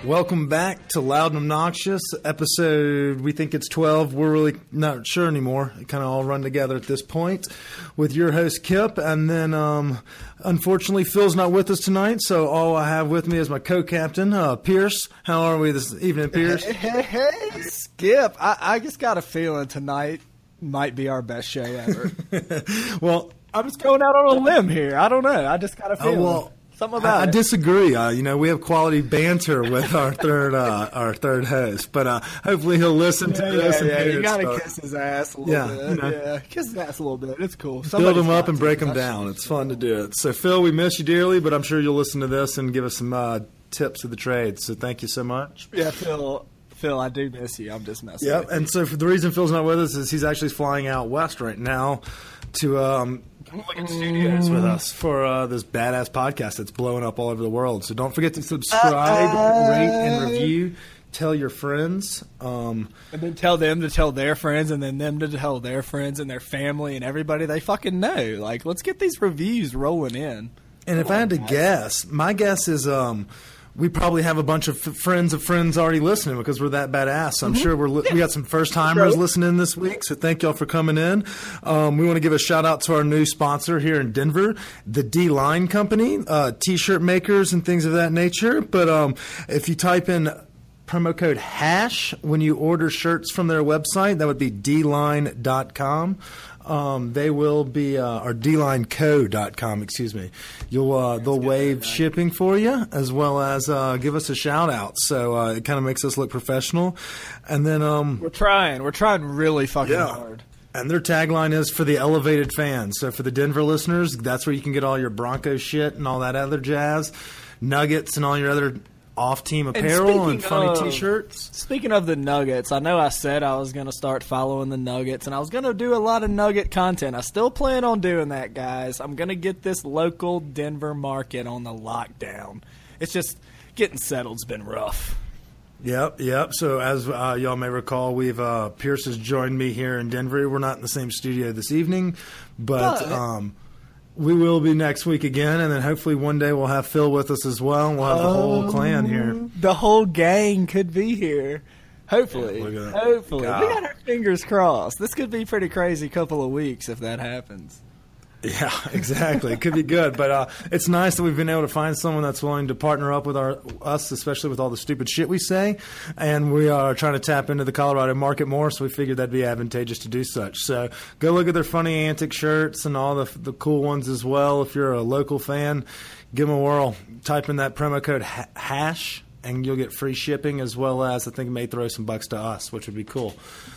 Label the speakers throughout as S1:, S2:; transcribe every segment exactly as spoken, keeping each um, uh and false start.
S1: Welcome back to Loud and Obnoxious, episode, we think it's twelve. We're really not sure anymore. It kind of all run together at this point with your host, Kip. And then, um, unfortunately, Phil's not with us tonight, so all I have with me is my co-captain, uh, Pierce. How are we this evening, Pierce?
S2: Hey, hey, hey, Skip. I, I just got a feeling tonight might be our best show ever.
S1: Well,
S2: I'm just going out on a limb here. I don't know. I just got a feeling.
S1: Uh, well,
S2: Something about
S1: I, I
S2: it.
S1: disagree. Uh, you know, we have quality banter with our third uh, our third host, but uh, hopefully he'll listen to
S2: yeah,
S1: this.
S2: yeah,
S1: and
S2: yeah.
S1: hear
S2: You
S1: it
S2: gotta
S1: start.
S2: kiss his ass a little
S1: Yeah,
S2: bit.
S1: you know.
S2: Yeah, kiss his ass a little bit. It's cool.
S1: Build
S2: Somebody's
S1: them up
S2: got
S1: and
S2: to.
S1: break them
S2: That's-
S1: down. It's fun to do it. So, Phil, we miss you dearly, but I'm sure you'll listen to this and give us some uh, tips of the trade. So, thank you so much.
S2: Yeah, Phil. Phil, I do miss you. I'm just messing.
S1: Yep.
S2: with you.
S1: And so, for the reason Phil's not with us is he's actually flying out west right now to um, Hooligan Studios with us for uh, this badass podcast that's blowing up all over the world. So, don't forget to subscribe,
S2: Uh-oh.
S1: rate, and review. Tell your friends. Um,
S2: And then tell them to tell their friends, and then them to tell their friends and their family and everybody they fucking know. Like, let's get these reviews rolling in.
S1: and if I had to guess, my guess is um, we probably have a bunch of f- friends of friends already listening because we're that badass. So I'm sure we're li- we got some first timers
S2: Right.
S1: listening this week. So thank y'all for coming in. Um, we want to give a shout out to our new sponsor here in Denver, the D-Line Company, uh, t-shirt makers and things of that nature. But um, if you type in promo code HASH when you order shirts from their website, that would be d line dot com. Um, they will be, uh, or d line co dot com, excuse me. You'll, uh, they'll waive shipping for you as well as, uh, give us a shout out. So, uh, it kind of makes us look professional. And then, um,
S2: We're trying. We're trying really fucking
S1: Yeah.
S2: hard.
S1: and their tagline is for the elevated fans. So for the Denver listeners, that's where you can get all your Broncos shit and all that other jazz, Nuggets and all your other off-team apparel and,
S2: speaking
S1: funny
S2: of-
S1: t-shirts.
S2: Speaking of the Nuggets, I know I said I was going to start following the Nuggets, and I was going to do a lot of Nugget content. I still plan on doing that, guys. I'm going to get this local Denver market on the lockdown. It's just getting settled's been rough.
S1: Yep, yep. So as uh, y'all may recall, we've uh, Pierce has joined me here in Denver. We're not in the same studio this evening, but
S2: But-
S1: um, we will be next week again, and then hopefully one day we'll have Phil with us as well, and we'll have the whole clan here.
S2: The whole gang could be here. Hopefully.
S1: Yeah, look at that.
S2: Hopefully.
S1: God.
S2: We got our fingers crossed. This could be a pretty crazy couple of weeks if that happens.
S1: Yeah, exactly. It could be good, but uh, it's nice that we've been able to find someone that's willing to partner up with our us, especially with all the stupid shit we say. And we are trying to tap into the Colorado market more, so we figured that'd be advantageous to do such. So go look at their funny antic shirts and all the the cool ones as well. If you're a local fan, give them a whirl. Type in that promo code ha- hash, and you'll get free shipping as well as I think it may throw some bucks to us, which would be cool.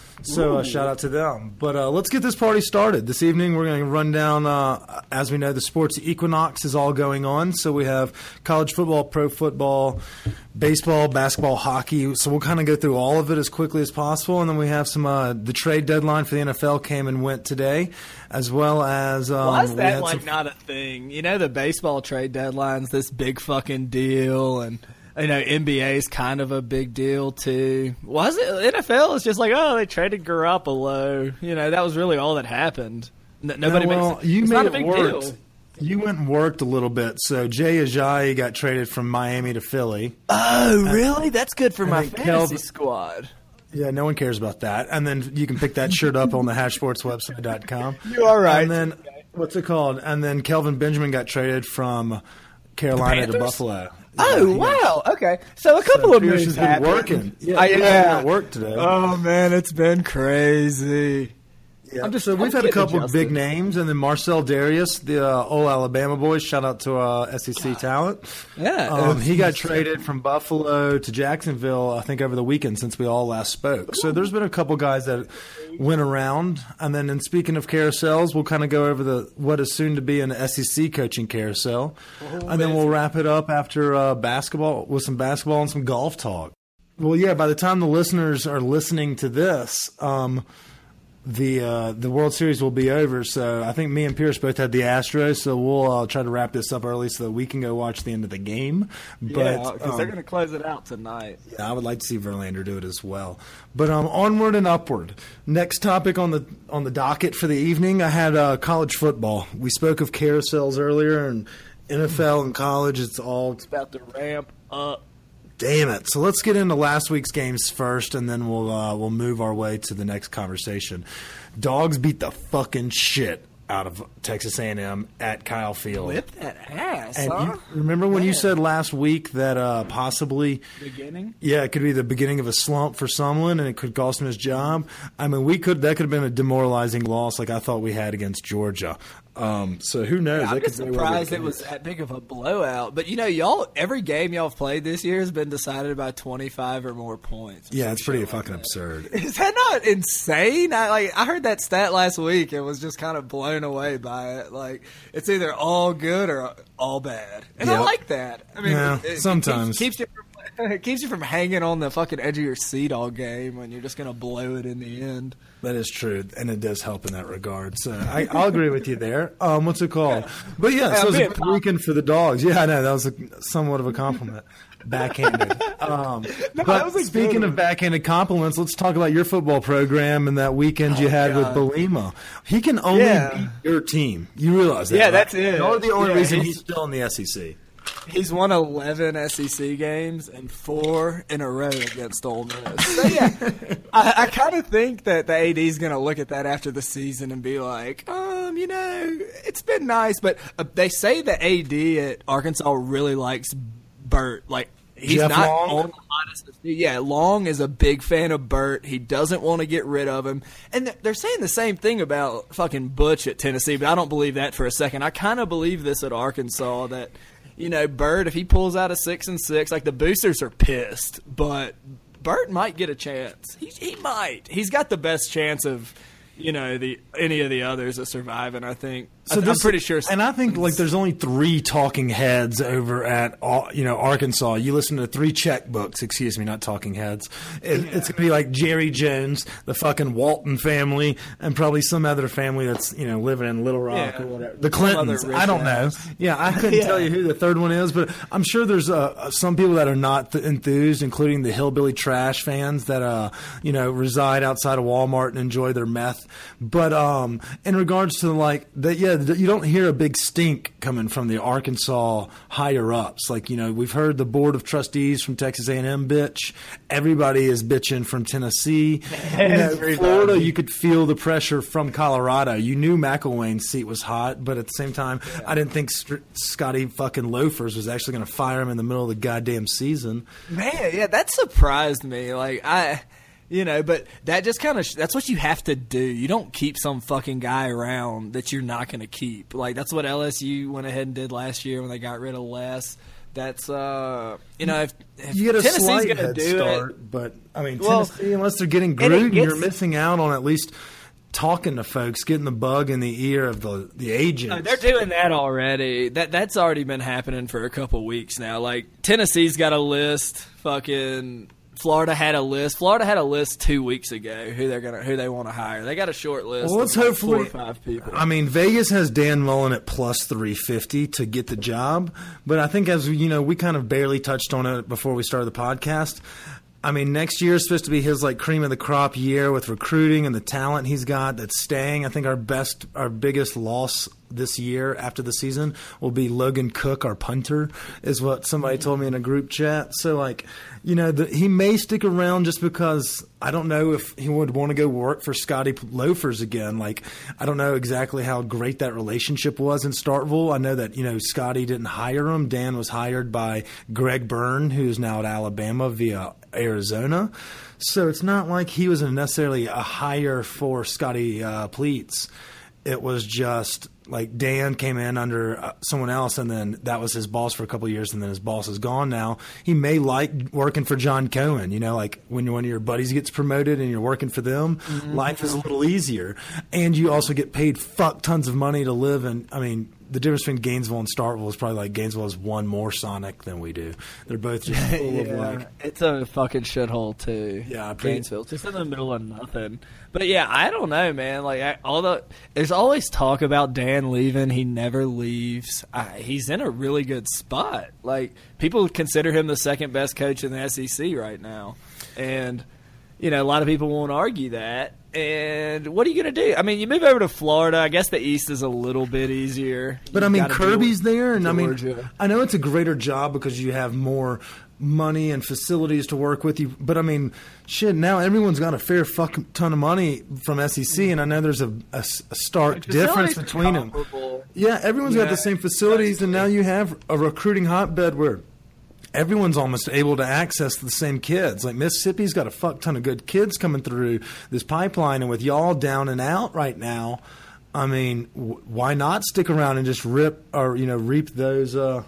S1: So uh, shout out to them. But uh, let's get this party started. This evening we're going to run down, uh, as we know, the sports equinox is all going on. So we have college football, pro football, baseball, basketball, hockey. So we'll kind of go through all of it as quickly as possible. And then we have some, uh, the trade deadline for the N F L came and went today, as well as um,
S2: Why is
S1: we
S2: that
S1: had
S2: like
S1: some-
S2: not a thing? You know, the baseball trade deadline's this big fucking deal, and you know, N B A is kind of a big deal too. Why is it N F L is just like, oh, they traded Garoppolo. You know, that was really all that happened. N- nobody
S1: No, well,
S2: makes it.
S1: you
S2: It's
S1: made
S2: not a
S1: it
S2: big
S1: work.
S2: deal.
S1: You went and worked a little bit. So Jay Ajayi got traded from Miami to Philly.
S2: Oh, really? That's good for my
S1: think
S2: fantasy
S1: Kelvin-
S2: squad.
S1: Yeah, no one cares about that. And then you can pick that shirt up on the hash sports website dot com.
S2: You are right.
S1: And then, what's it called? And then Kelvin Benjamin got traded from Carolina to
S2: Panthers?
S1: Buffalo.
S2: Oh,
S1: Yeah, he got-
S2: wow. Okay. So a couple
S1: So
S2: of
S1: Pierce
S2: moves
S1: has been
S2: happened.
S1: working. Yeah,
S2: I-
S1: Pierce has
S2: yeah.
S1: been at work today.
S2: Oh, man, it's been crazy.
S1: Yeah.
S2: I'm just-
S1: so
S2: I'm
S1: we've had a
S2: getting
S1: couple of
S2: adjusted.
S1: big names, and then Marcel Darius, the uh, old Alabama boys. Shout out to uh, S E C talent.
S2: Yeah.
S1: Um, he got traded from Buffalo to Jacksonville, I think, over the weekend since we all last spoke. So there's been a couple guys that went around. And then, in speaking of carousels, we'll kind of go over the what is soon to be an S E C coaching carousel, and then we'll wrap it up after uh, basketball with some basketball and some golf talk. Well, yeah. By the time the listeners are listening to this, um, the uh, the World Series will be over. So I think me and Pierce both had the Astros. So we'll uh, try to wrap this up early so that we can go watch the end of the game. But
S2: yeah, because
S1: um,
S2: they're going to close it out tonight.
S1: yeah, I would like to see Verlander do it as well. But um, onward and upward. Next topic on the on the docket for the evening, I had uh, college football. We spoke of carousels earlier, and N F L and college. It's all
S2: It's about to ramp up.
S1: damn it. So let's get into last week's games first, and then we'll uh, we'll move our way to the next conversation. Dogs beat the fucking shit out of Texas A and M at Kyle Field.
S2: Whip that ass,
S1: and
S2: huh?
S1: you remember when
S2: Man.
S1: you said last week that uh, possibly
S2: Beginning?
S1: Yeah, it could be the beginning of a slump for Sumlin, and it could cost him his job. I mean, we could that could have been a demoralizing loss like I thought we had against Georgia. Um, so who knows?
S2: Yeah, I'm
S1: that
S2: just
S1: could very
S2: surprised
S1: well
S2: it
S1: be the
S2: was
S1: case.
S2: that big of a blowout. But, you know, y'all, every game y'all have played this year has been decided by twenty-five or more points.
S1: Yeah, it's pretty
S2: Shit like
S1: fucking
S2: that.
S1: absurd.
S2: Is that not insane? I like I heard that stat last week and was just kind of blown away by it. Like, it's either all good or all bad. And I
S1: Yep.
S2: like that. I mean,
S1: Yeah,
S2: it, it
S1: sometimes.
S2: keeps, keeps you from, it keeps you from hanging on the fucking edge of your seat all game when you're just going to blow it in the end.
S1: That is true, and it does help in that regard. So I, I'll agree with you there. Um, what's it called? But yeah, so it was a
S2: being
S1: good
S2: pop-
S1: weekend for the dogs. Yeah, I know that was a, somewhat of a compliment, backhanded. Um,
S2: No,
S1: but
S2: that was a
S1: speaking
S2: good
S1: of
S2: one.
S1: backhanded compliments, let's talk about your football program and that weekend you had
S2: God.
S1: with Belima. He can only
S2: Yeah.
S1: beat your team. You realize that?
S2: Yeah,
S1: right?
S2: that's it.
S1: You're the only
S2: Yeah,
S1: reason
S2: he's-
S1: he's still in the S E C.
S2: He's won eleven S E C games and four in a row against Ole Miss. So, yeah, I, I kind of think that the A D is going to look at that after the season and be like, um, you know, it's been nice. But uh, they say the A D at Arkansas really likes Burt. Like, he's
S1: Jeff
S2: not
S1: Long?
S2: on the hottest. Yeah, Long is a big fan of Burt. He doesn't want to get rid of him. And th- they're saying the same thing about fucking Butch at Tennessee, but I don't believe that for a second. I kind of believe this at Arkansas that – you know, Bird, if he pulls out a six and six, like the boosters are pissed, but Bird might get a chance. He, he might. He's got the best chance of, you know, the any of the others of surviving. I think. I, I'm
S1: this-
S2: pretty sure.
S1: And I think like there's only three talking heads over at uh, you know Arkansas. You listen to three checkbooks. Excuse me, not talking heads. It, It's gonna be like Jerry Jones, the fucking Walton family, and probably some other family that's you know living in Little Rock
S2: Yeah.
S1: or whatever. The
S2: Some other
S1: Clintons.
S2: rich
S1: I don't know.
S2: ass.
S1: Yeah, I couldn't
S2: Yeah.
S1: tell you who the third one is, but I'm sure there's uh, some people that are not th- enthused, including the hillbilly trash fans that uh you know reside outside of Walmart and enjoy their meth. But um, in regards to like that, yeah, th- you don't hear a big stink coming from the Arkansas higher ups. Like you know, we've heard the board of trustees from Texas A and M bitch. Everybody is bitching from Tennessee. You know,
S2: Everybody.
S1: Florida, you could feel the pressure from Colorado. You knew McElwain's seat was hot, but at the same time, I didn't think St- Scotty fucking Loafers was actually going to fire him in the middle of the goddamn season.
S2: Man, yeah, that surprised me. Like I, you know, but that just kind of sh- that's what you have to do. You don't keep some fucking guy around that you're not going to keep. Like that's what L S U went ahead and did last year when they got rid of Les. That's uh, you know, if, if
S1: You get a
S2: Tennessee's
S1: slight
S2: gonna
S1: head
S2: do
S1: start,
S2: it,
S1: but I mean,
S2: Well,
S1: Tennessee, unless they're getting
S2: and it
S1: Gruden,
S2: gets-
S1: you're missing out on at least talking to folks, getting the bug in the ear of the the agents.
S2: Uh, they're doing that already. That that's already been happening for a couple weeks now. Like Tennessee's got a list. Fucking Florida had a list. Florida had a list two weeks ago who they're gonna who they want to hire. They got a short list.
S1: Well, let's
S2: of like
S1: hopefully
S2: four or five people.
S1: I mean, Vegas has Dan Mullen at plus three fifty to get the job, but I think as you know, we kind of barely touched on it before we started the podcast. I mean, next year is supposed to be his like cream of the crop year with recruiting and the talent he's got that's staying. I think our best, our biggest loss this year after the season will be Logan Cook, our punter, is what somebody told me in a group chat. So, like, you know, the, he may stick around just because I don't know if he would want to go work for Scotty Loafers again. Like, I don't know exactly how great that relationship was in Starkville. I know that, you know, Scotty didn't hire him. Dan was hired by Greg Byrne, who's now at Alabama via Arizona. So it's not like he was necessarily a hire for Scotty uh, Pleats. It was just like Dan came in under uh, someone else, and then that was his boss for a couple of years, and then his boss is gone now. He may like working for John Cohen. You know, like when one of your buddies gets promoted and you're working for them, mm-hmm. life is a little easier. And you also get paid fuck tons of money to live in. I mean, the difference between Gainesville and Starkville is probably like Gainesville has one more Sonic than we do. They're both just full
S2: yeah,
S1: of like.
S2: it's a fucking shithole too.
S1: Yeah, pretty-
S2: Gainesville, just in the middle of nothing. But yeah, I don't know, man. Like, I, although there's always talk about Dan leaving, he never leaves. I, he's in a really good spot. Like, people consider him the second best coach in the S E C right now, and you know, a lot of people won't argue that. And what are you going to do? I mean, you move over to Florida. I guess the East is a little bit easier.
S1: But I
S2: You've
S1: mean,
S2: gotta
S1: Kirby's
S2: deal with
S1: there, and I mean,
S2: Georgia.
S1: I know it's a greater job because you have more money and facilities to work with you. But I mean, shit, now everyone's got a fair fuck ton of money from S E C, and I know there's a, a, a stark
S2: Like,
S1: difference
S2: facilities
S1: between
S2: are
S1: them.
S2: comparable.
S1: Yeah, everyone's got
S2: Yeah,
S1: the same facilities, and now you have a recruiting hotbed where everyone's almost able to access the same kids. Like Mississippi's got a fuck ton of good kids coming through this pipeline, and with y'all down and out right now, I mean, w- why not stick around and just rip or you know reap those? Uh,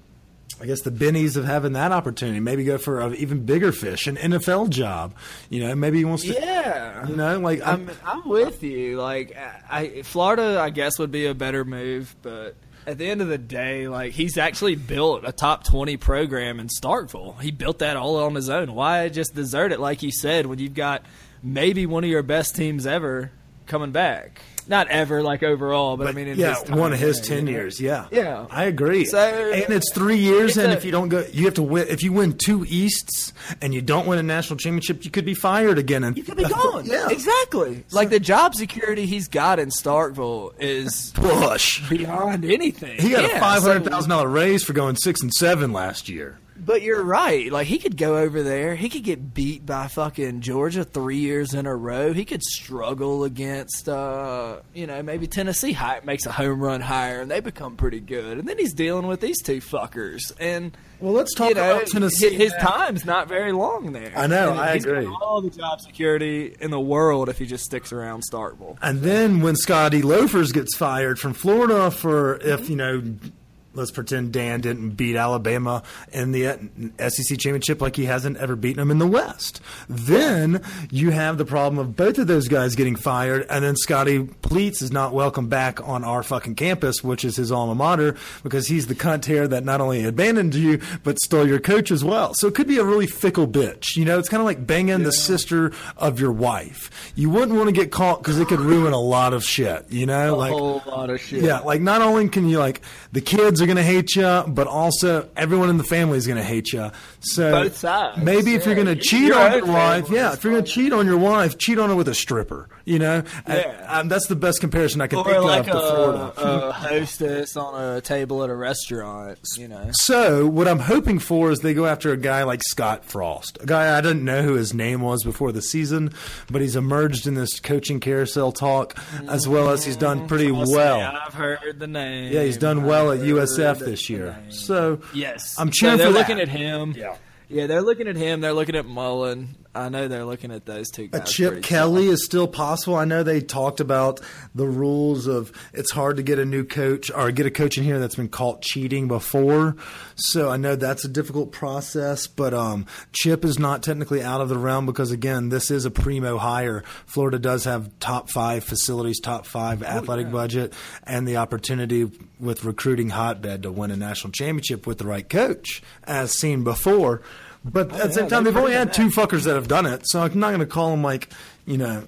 S1: I guess the bennies of having that opportunity. Maybe go for an even bigger fish, an N F L job. You know, maybe he wants to.
S2: Yeah,
S1: You know, like
S2: I'm I'm with you. Like I, Florida, I guess would be a better move, but at the end of the day, like he's actually built a top twenty program in Starkville. He built that all on his own. Why just desert it, like you said, when you've got maybe one of your best teams ever coming back? Not ever, like overall, but,
S1: But
S2: I mean, in
S1: yeah,
S2: his time
S1: one of his
S2: there, you know?
S1: tenures. Yeah,
S2: Yeah.
S1: I agree.
S2: So-
S1: and it's three years,
S2: It's
S1: and
S2: a-
S1: if you don't go, you have to win. If you win two Easts and you don't win a national championship, you could be fired again. And
S2: You could be gone.
S1: Yeah,
S2: Exactly. Like the job security he's got in Starkville is
S1: push.
S2: beyond anything.
S1: He got
S2: Yeah,
S1: a five hundred
S2: so-
S1: thousand dollar raise for going six and seven last year.
S2: But you're right. Like he could go over there. He could get beat by fucking Georgia three years in a row. He could struggle against, uh, you know, maybe Tennessee high, makes a home run higher, and they become pretty good. And then he's dealing with these two fuckers. And
S1: Well, let's talk
S2: you know,
S1: about Tennessee.
S2: his time's not very long there.
S1: I know,
S2: And
S1: I
S2: he's got
S1: agree.
S2: all the job security in the world if he just sticks around Starkville.
S1: And then when Scotty Loafers gets fired from Florida for if you know. Let's pretend Dan didn't beat Alabama in the S E C championship like he hasn't ever beaten them in the West. Then you have the problem of both of those guys getting fired, and then Scotty Pleats is not welcome back on our fucking campus, which is his alma mater, because he's the cunt here that not only abandoned you, but stole your coach as well. So it could be a really fickle bitch. You know, it's kind of like banging yeah. the sister of your wife. You wouldn't want to get caught because it could ruin a lot of shit, you know?
S2: A
S1: like,
S2: whole lot of shit.
S1: Yeah, like not only can you, like, the kids are going to hate you, but also everyone in the family is going to hate you. So
S2: both sides.
S1: Maybe if
S2: yeah.
S1: you're going to cheat
S2: Your
S1: on
S2: own
S1: your wife,
S2: family.
S1: yeah, if you're going to cheat on your wife, cheat on her with a stripper. You know,
S2: Yeah.
S1: and, and that's the best comparison I can
S2: Or
S1: think
S2: like
S1: of to
S2: a,
S1: Florida.
S2: a hostess on a table at a restaurant, you know.
S1: So what I'm hoping for is they go after a guy like Scott Frost, a guy I didn't know who his name was before the season, but he's emerged in this coaching carousel talk, as well as he's done pretty
S2: Trust
S1: well.
S2: me, I've heard the name.
S1: Yeah, he's done well
S2: I've
S1: at U S F
S2: heard
S1: this
S2: the
S1: year.
S2: name.
S1: So
S2: Yes,
S1: I'm cheering
S2: so they're
S1: for
S2: looking
S1: that.
S2: at him.
S1: Yeah.
S2: Yeah, they're looking at him. They're looking at Mullen. I know they're looking at those two
S1: A
S2: guys.
S1: Chip
S2: pretty
S1: Kelly
S2: solid.
S1: is still possible. I know they talked about the rules of it's hard to get a new coach or get a coach in here that's been caught cheating before. So I know that's a difficult process, but um, Chip is not technically out of the realm because, again, this is a primo hire. Florida does have top five facilities, top five athletic
S2: yeah.
S1: budget, and the opportunity with recruiting hotbed to win a national championship with the right coach, as seen before. But
S2: Oh,
S1: at the same
S2: yeah,
S1: time,
S2: they've
S1: they've only
S2: proven
S1: had two fuckers that have done it, so I'm not going to call them like, you know,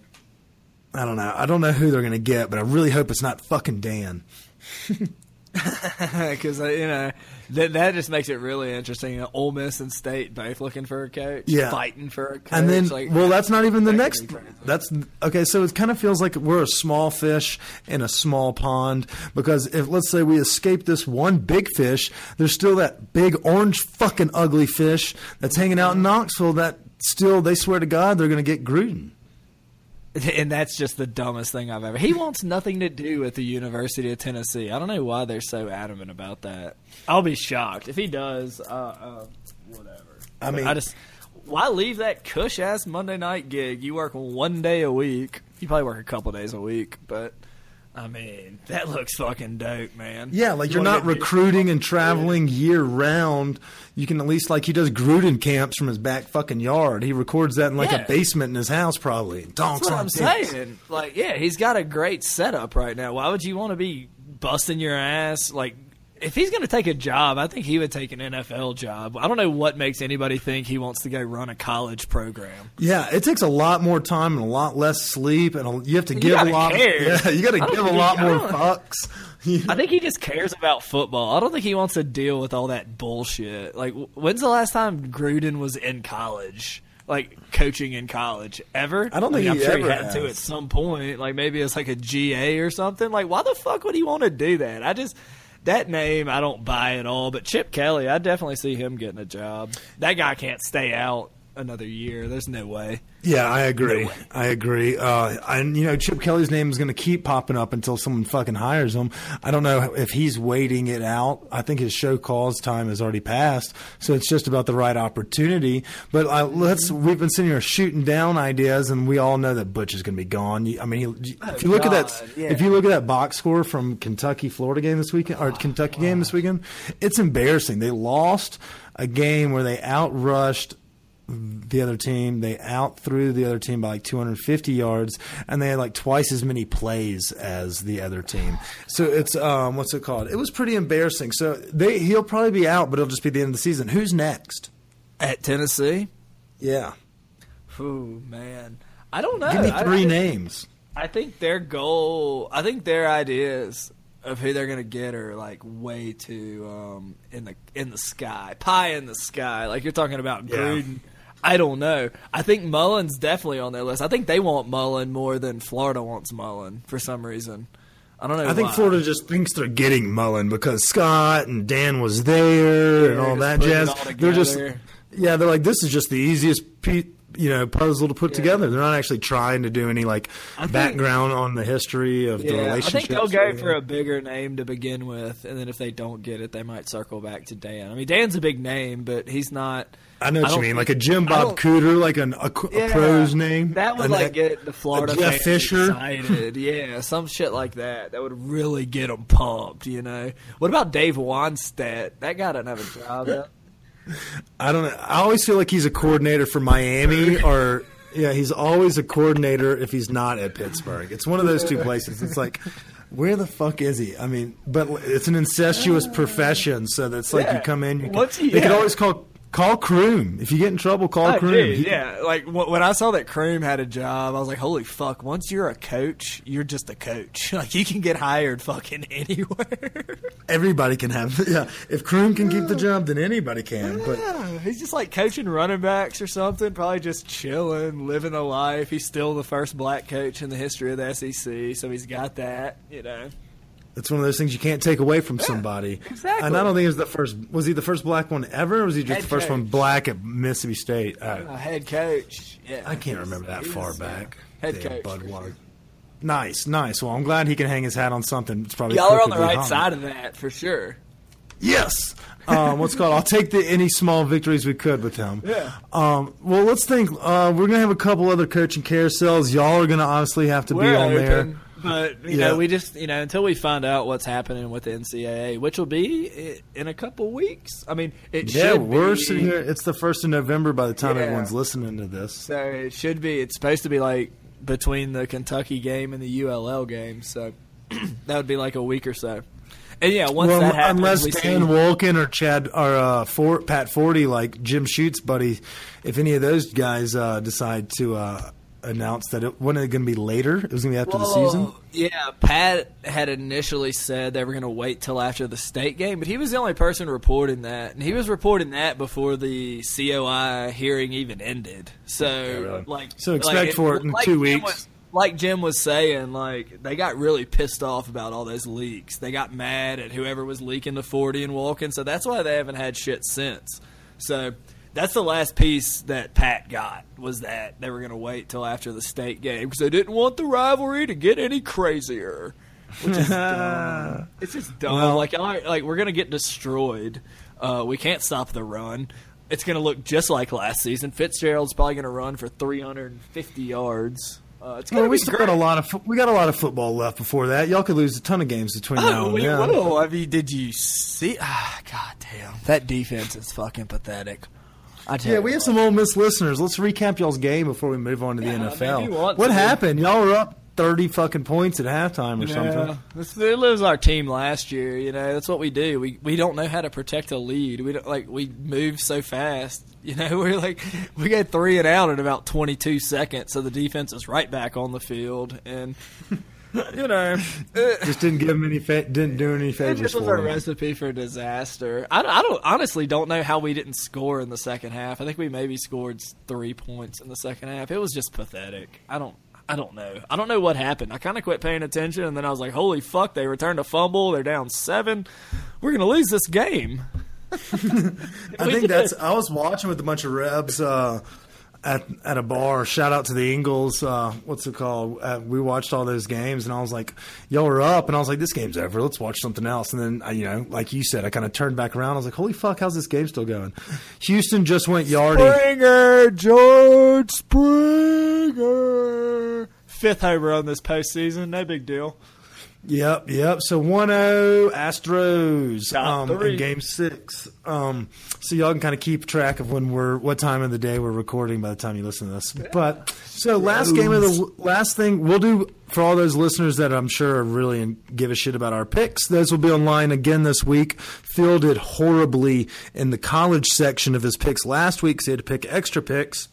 S1: I don't know. I don't know who they're going to get, but I really hope it's not fucking Dan.
S2: Because you know that that just makes it really interesting. You know, Ole Miss and State both looking for a coach,
S1: Yeah.
S2: fighting for a coach.
S1: And then,
S2: like,
S1: well, that's not even the
S2: that
S1: next.
S2: could be crazy.
S1: That's okay. So it kind of feels like we're a small fish in a small pond because if let's say we escape this one big fish, there's still that big orange fucking ugly fish that's hanging out in Knoxville. That still, they swear to God, they're going to get Gruden.
S2: And that's just the dumbest thing I've ever. He wants nothing to do with the University of Tennessee. I don't know why they're so adamant about that. I'll be shocked if he does. Uh, uh, whatever.
S1: I mean-
S2: I just why leave that cush ass Monday night gig? You work one day a week. You probably work a couple days a week, but I mean that looks fucking dope, man.
S1: Yeah, like you're
S2: wanna
S1: not
S2: get-
S1: recruiting and traveling year round. You can at least like he does Gruden camps from his back fucking yard. He records that in like
S2: Yeah.
S1: a basement in his house, probably. Donks
S2: That's what
S1: on
S2: I'm
S1: dicks.
S2: saying. Like, yeah, he's got a great setup right now. Why would you want to be busting your ass? Like, if he's going to take a job, I think he would take an N F L job. I don't know what makes anybody think he wants to go run a college program.
S1: Yeah, it takes a lot more time and a lot less sleep, and a, you have to
S2: You
S1: give a
S2: gotta
S1: lot.
S2: care.
S1: Yeah, you got to
S2: I don't
S1: give a
S2: think
S1: lot
S2: he- I
S1: more
S2: don't-
S1: fucks.
S2: I think he just cares about football. I don't think he wants to deal with all that bullshit. Like, w- when's the last time Gruden was in college? Like, coaching in college? Ever?
S1: I don't think
S2: mean, I'm
S1: he
S2: sure
S1: ever
S2: he had to
S1: has.
S2: at some point. Like, maybe it's like a G A or something. Like, why the fuck would he want to do that? I just... that name I don't buy at all. But Chip Kelly, I definitely see him getting a job. That guy can't stay out another year. There's no way.
S1: Yeah, I agree. I agree. Uh, and, you know, Chip Kelly's name is going to keep popping up until someone fucking hires him. I don't know if he's waiting it out. I think his show calls time has already passed, so it's just about the right opportunity. But uh, let's. We've been sitting here shooting down ideas, and we all know that Butch is going to be gone. I mean, he, if you look
S2: God,
S1: at that,
S2: yeah.
S1: if you look at that box score from Kentucky Florida game this weekend, or Kentucky game this weekend, it's embarrassing. They lost a game where they outrushed the other team. They out threw the other team by like two hundred fifty yards, and they had like twice as many plays as the other team. So it's um, what's it called? It was pretty embarrassing. So they he'll probably be out, but it'll just be the end of the season. Who's next?
S2: At Tennessee?
S1: Yeah.
S2: Ooh, man. I don't know.
S1: Give me three
S2: I,
S1: names.
S2: I think their goal, I think their ideas of who they're gonna get are like way too um, in the in the sky, pie in the sky. Like you're talking about
S1: Yeah.
S2: Gruden. I don't know. I think Mullen's definitely on their list. I think they want Mullen more than Florida wants Mullen for some reason. I don't know.
S1: I think
S2: why.
S1: Florida just thinks they're getting Mullen because Scott and Dan was there and
S2: Yeah,
S1: all
S2: just
S1: that
S2: putting it
S1: jazz.
S2: all
S1: They're just,
S2: together.
S1: yeah, they're like, this is just the easiest pe- you know, puzzle to put
S2: Yeah.
S1: together. They're not actually trying to do any like
S2: think-
S1: background on the history of the
S2: Yeah, I
S1: relationship.
S2: think they'll go for a bigger name to begin with, and then if they don't get it, they might circle back to Dan. I mean, Dan's a big name, but he's not.
S1: I know what
S2: I
S1: you
S2: don't
S1: mean,
S2: think-
S1: like a Jim
S2: I
S1: Bob
S2: don't-
S1: Cooter, like an, a, a
S2: Yeah,
S1: pro's name.
S2: That would
S1: And
S2: like
S1: that-
S2: get the Florida
S1: a Jeff
S2: fans
S1: Fisher.
S2: excited. Yeah, some shit like that. That would really get them pumped. You know. What about Dave Wanstead? That guy doesn't have a job yet.
S1: I don't know. I always feel like he's a coordinator for Miami, or yeah, he's always a coordinator if he's not at Pittsburgh. It's one of those two places. It's like, where the fuck is he? I mean, but it's an incestuous profession, so that's like
S2: Yeah.
S1: you come in. You can,
S2: What's he-
S1: they could
S2: yeah.
S1: always call call Kroom if you get in trouble. Call
S2: Oh,
S1: Kroom.
S2: dude,
S1: He-
S2: yeah, like wh- when I saw that Kroom had a job, I was like, "Holy fuck!" Once you're a coach, you're just a coach. Like you can get hired fucking anywhere.
S1: Everybody can have. Yeah, if Kroom can keep the job, then anybody can. But
S2: Yeah, he's just like coaching running backs or something. Probably just chilling, living the life. He's still the first black coach in the history of the S E C, so he's got that. You know.
S1: it's one of those things you can't take away from somebody.
S2: exactly.
S1: And I don't think he was the first. Was he the first black one ever, or was he just
S2: Head
S1: the first
S2: coach.
S1: one black at Mississippi State? Uh,
S2: A head coach. Yeah,
S1: I can't remember that
S2: He's-
S1: far
S2: he's,
S1: back.
S2: uh, Head
S1: Damn,
S2: coach. for
S1: Budweiser.
S2: sure.
S1: Nice, nice. Well, I'm glad he can hang his hat on something. It's probably
S2: Y'all are on the
S1: crookedly
S2: right
S1: hung.
S2: side of that for sure.
S1: Yes. Um, what's it called? I'll take the any small victories we could with him.
S2: Yeah.
S1: Um, well, let's think. Uh, we're gonna have a couple other coaching carousels. Y'all are gonna obviously have to
S2: We're
S1: be on
S2: open,
S1: there.
S2: but you
S1: Yeah.
S2: know, we just you know until we find out what's happening with the N C double A, which will be i- in a couple weeks. I mean, it
S1: Yeah,
S2: should
S1: we're
S2: be.
S1: sitting here. It's the first of November by the time
S2: Yeah.
S1: everyone's listening to this.
S2: So it should be. It's supposed to be like between the Kentucky game and the U L L game. So that would be like a week or so. And yeah, once
S1: Well,
S2: that happens,
S1: unless
S2: we
S1: Dan
S2: see.
S1: Wolken or Chad or uh, For, Pat Forty, like Jim Schute's buddy, if any of those guys uh, decide to uh, announce that it wasn't going to be later, it was going to be after the season.
S2: Well, yeah, Pat had initially said they were going to wait till after the state game, but he was the only person reporting that, and he was reporting that before the C O I hearing even ended. So,
S1: really?
S2: like,
S1: So expect
S2: like,
S1: for it in
S2: like
S1: two
S2: Jim
S1: weeks.
S2: was- like Jim was saying, like they got really pissed off about all those leaks. They got mad at whoever was leaking the forty and Walken, so that's why they haven't had shit since. So that's the last piece that Pat got, was that they were going to wait till after the state game because they didn't want the rivalry to get any crazier. Which is dumb. It's just dumb.
S1: Well-
S2: like, all right, like we're going to get destroyed. Uh, we can't stop the run. It's going to look just like last season. Fitzgerald's probably going to run for three hundred fifty yards. Uh, it's going
S1: Well,
S2: to
S1: we
S2: be
S1: still
S2: great.
S1: got a lot of fo- we got a lot of football left before that. Y'all could lose a ton of games between now
S2: Oh,
S1: and
S2: we
S1: then.
S2: will. I mean, did you see? Ah, God damn. That defense is fucking pathetic. I tell
S1: Yeah,
S2: you
S1: we have
S2: what.
S1: some Ole Miss listeners. Let's recap y'all's game before we move on to the
S2: Yeah,
S1: N F L.
S2: if you want
S1: What
S2: to.
S1: happened? Y'all were up thirty fucking points at halftime or
S2: Yeah,
S1: something.
S2: this, it was our team last year. You know, that's what we do. We we don't know how to protect a lead. We don't like we move so fast. You know, we're like we get three and out in about twenty-two seconds, so the defense is right back on the field, and you know, it,
S1: Just didn't give them any fa- didn't do any
S2: it
S1: favors
S2: just was
S1: for
S2: a
S1: them.
S2: recipe for disaster. I, don't- I don't honestly don't know how we didn't score in the second half. I think we maybe scored three points in the second half. It was just pathetic. I don't. I don't know. I don't know what happened. I kind of quit paying attention, and then I was like, holy fuck, they returned a fumble. They're down seven. We're going to lose this game.
S1: I think that's – I was watching with a bunch of Rebs uh, at at a bar. Shout out to the Eagles. Uh, what's it called? Uh, we watched all those games, and I was like, y'all are up. And I was like, this game's over. Let's watch something else. And then, I, you know, like you said, I kind of turned back around. I was like, holy fuck, how's this game still going? Houston just went yardie.
S2: Springer, George Springer. Fifth home run this postseason. No big deal.
S1: Yep, yep. So one oh Astros um,
S2: three.
S1: in Game Six. Um, so y'all can kind of keep track of when we're what time of the day we're recording by the time you listen to this. But so last game of the last thing we'll do for all those listeners that I'm sure really give a shit about our picks. Those will be online again this week. Phil did horribly in the college section of his picks last week, so he had to pick extra picks.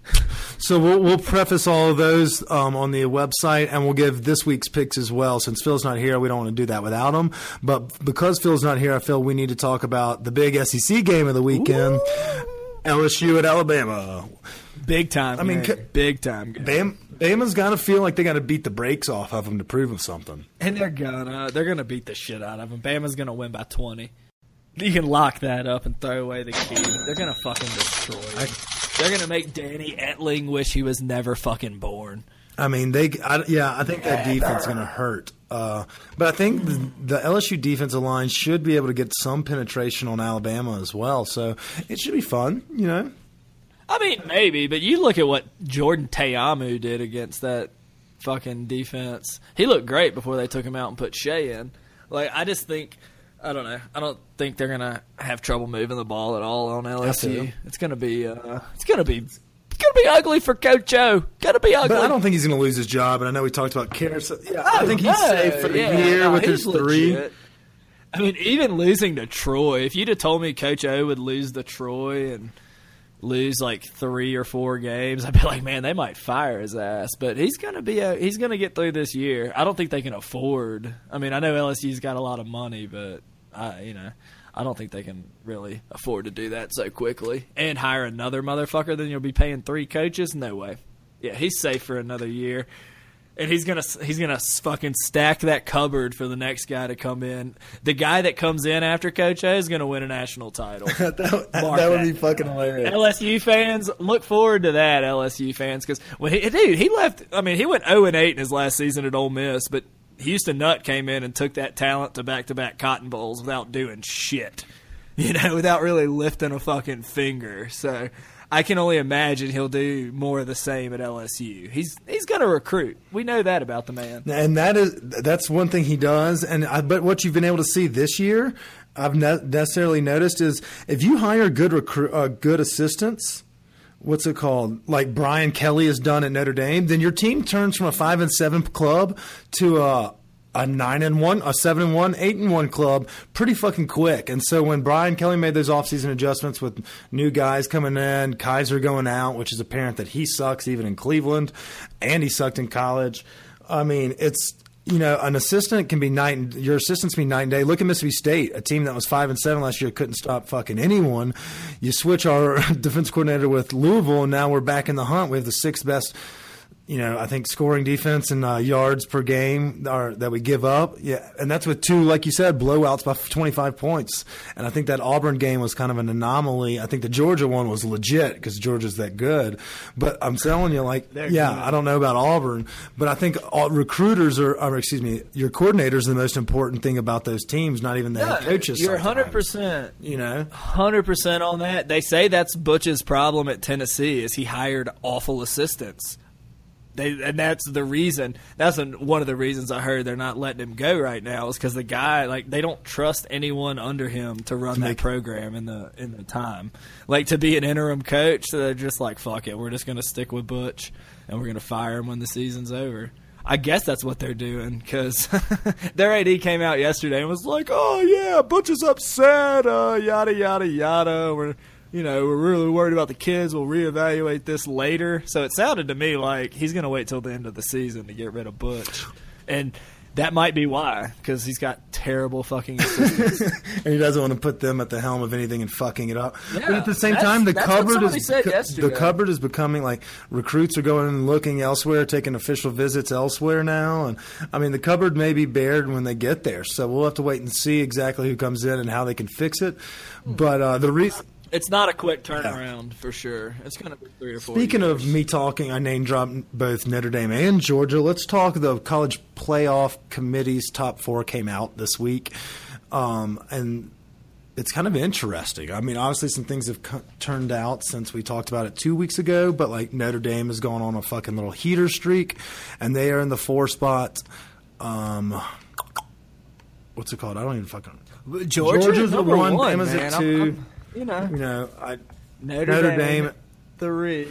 S1: So we'll, we'll preface all of those um, on the website, and we'll give this week's picks as well. Since Phil's not here, we don't want to do that without him. But because Phil's not here, I feel we need to talk about the big S E C game of the weekend, Ooh. L S U at Alabama.
S2: Big time. I mean, game. big time.
S1: Bam, Bama's got to feel like they got to beat the brakes off of them to prove them something,
S2: and they're gonna they're gonna beat the shit out of them. Bama's gonna win by twenty. You can lock that up and throw away the key. They're gonna fucking destroy. I, They're going to make Danny Etling wish he was never fucking born.
S1: I mean, they. I, yeah, I think that defense is going to hurt. Uh, but I think the, the L S U defensive line should be able to get some penetration on Alabama as well. So it should be fun, you know?
S2: I mean, maybe. But you look at what Jordan Ta'amu did against that fucking defense. He looked great before they took him out and put Shea in. Like, I just think – I don't know. I don't think they're gonna have trouble moving the ball at all on L S U. It's gonna be. Uh, it's gonna be. It's gonna be ugly for Coach O. Gonna be ugly.
S1: But I don't think he's gonna lose his job. And I know we talked about Karras. So, yeah, I, I think he's safe for the yeah, year no, with his three.
S2: Legit. I mean, even losing to Troy. If you'd have told me Coach O would lose to Troy and lose like three or four games, I'd be like, man, they might fire his ass. But he's gonna be. A, he's gonna get through this year. I don't think they can afford. I mean, I know L S U's got a lot of money, but. I, you know, I don't think they can really afford to do that so quickly and hire another motherfucker. Then you'll be paying three coaches. No way. Yeah, he's safe for another year, and he's gonna he's gonna fucking stack that cupboard for the next guy to come in. The guy that comes in after Coach O is gonna win a national title.
S1: that that would be fucking hilarious.
S2: L S U fans, look forward to that. L S U fans, because when he, dude, he left. I mean, he went zero and eight in his last season at Ole Miss, but. Houston Nutt came in and took that talent to back-to-back Cotton Bowls without doing shit, you know, without really lifting a fucking finger. So I can only imagine he'll do more of the same at L S U. He's he's going to recruit. We know that about the man.
S1: And that is that's one thing he does. And I, but what you've been able to see this year, I've ne- necessarily noticed is if you hire good recru- uh, good assistants. What's it called? Like Brian Kelly has done at Notre Dame, then your team turns from a five and seven club to a a nine and one, a seven and one, eight and one club pretty fucking quick. And so when Brian Kelly made those offseason adjustments with new guys coming in, Kaiser going out, which is apparent that he sucks even in Cleveland, and he sucked in college. I mean, it's. You know, an assistant can be night and your assistants be night and day. Look at Mississippi State, a team that was five and seven last year, couldn't stop fucking anyone. You switch our defense coordinator with Louisville, and now we're back in the hunt. We have the sixth best, you know, I think scoring defense and uh, yards per game are, that we give up. Yeah, and that's with two, like you said, blowouts by twenty-five points. And I think that Auburn game was kind of an anomaly. I think the Georgia one was legit because Georgia's that good. But I'm telling you, like, They're yeah, good. I don't know about Auburn, but I think all recruiters are, or excuse me, your coordinators are the most important thing about those teams, not even the
S2: yeah,
S1: head coaches.
S2: You're one hundred percent.
S1: You know?
S2: one hundred percent on that. They say that's Butch's problem at Tennessee is he hired awful assistants. They, and that's the reason. That's an, one of the reasons I heard they're not letting him go right now is because the guy, like, they don't trust anyone under him to run to that program in the in the time. Like, to be an interim coach, so they're just like, fuck it, we're just going to stick with Butch, and we're going to fire him when the season's over. I guess that's what they're doing because their A D came out yesterday and was like, oh, yeah, Butch is upset, uh, yada, yada, yada. We're You know, we're really worried about the kids. We'll reevaluate this later. So it sounded to me like he's going to wait till the end of the season to get rid of Butch. And That might be why, because he's got terrible fucking assistants.
S1: And he doesn't want to put them at the helm of anything and fucking it up.
S2: Yeah,
S1: but at the same time, the cupboard is the cupboard is becoming like recruits are going and looking elsewhere, taking official visits elsewhere now. And I mean, the cupboard may be bared when they get there, so we'll have to wait and see exactly who comes in and how they can fix it. But uh, the reason.
S2: It's not a quick turnaround, yeah. for sure. It's going to be three or four
S1: Speaking
S2: years.
S1: of me talking, I name dropped both Notre Dame and Georgia. Let's talk the college playoff committee's top four came out this week. Um, and it's kind of interesting. I mean, obviously some things have co- turned out since we talked about it two weeks ago, but like Notre Dame has gone on a fucking little heater streak, and they are in the four spot. Um, what's it called? I don't even fucking
S2: Georgia?
S1: Georgia's the one,
S2: one
S1: Bama's
S2: at
S1: two.
S2: I'm, I'm, you know,
S1: you know, I
S2: Notre,
S1: Notre
S2: Dame,
S1: Dame
S2: three.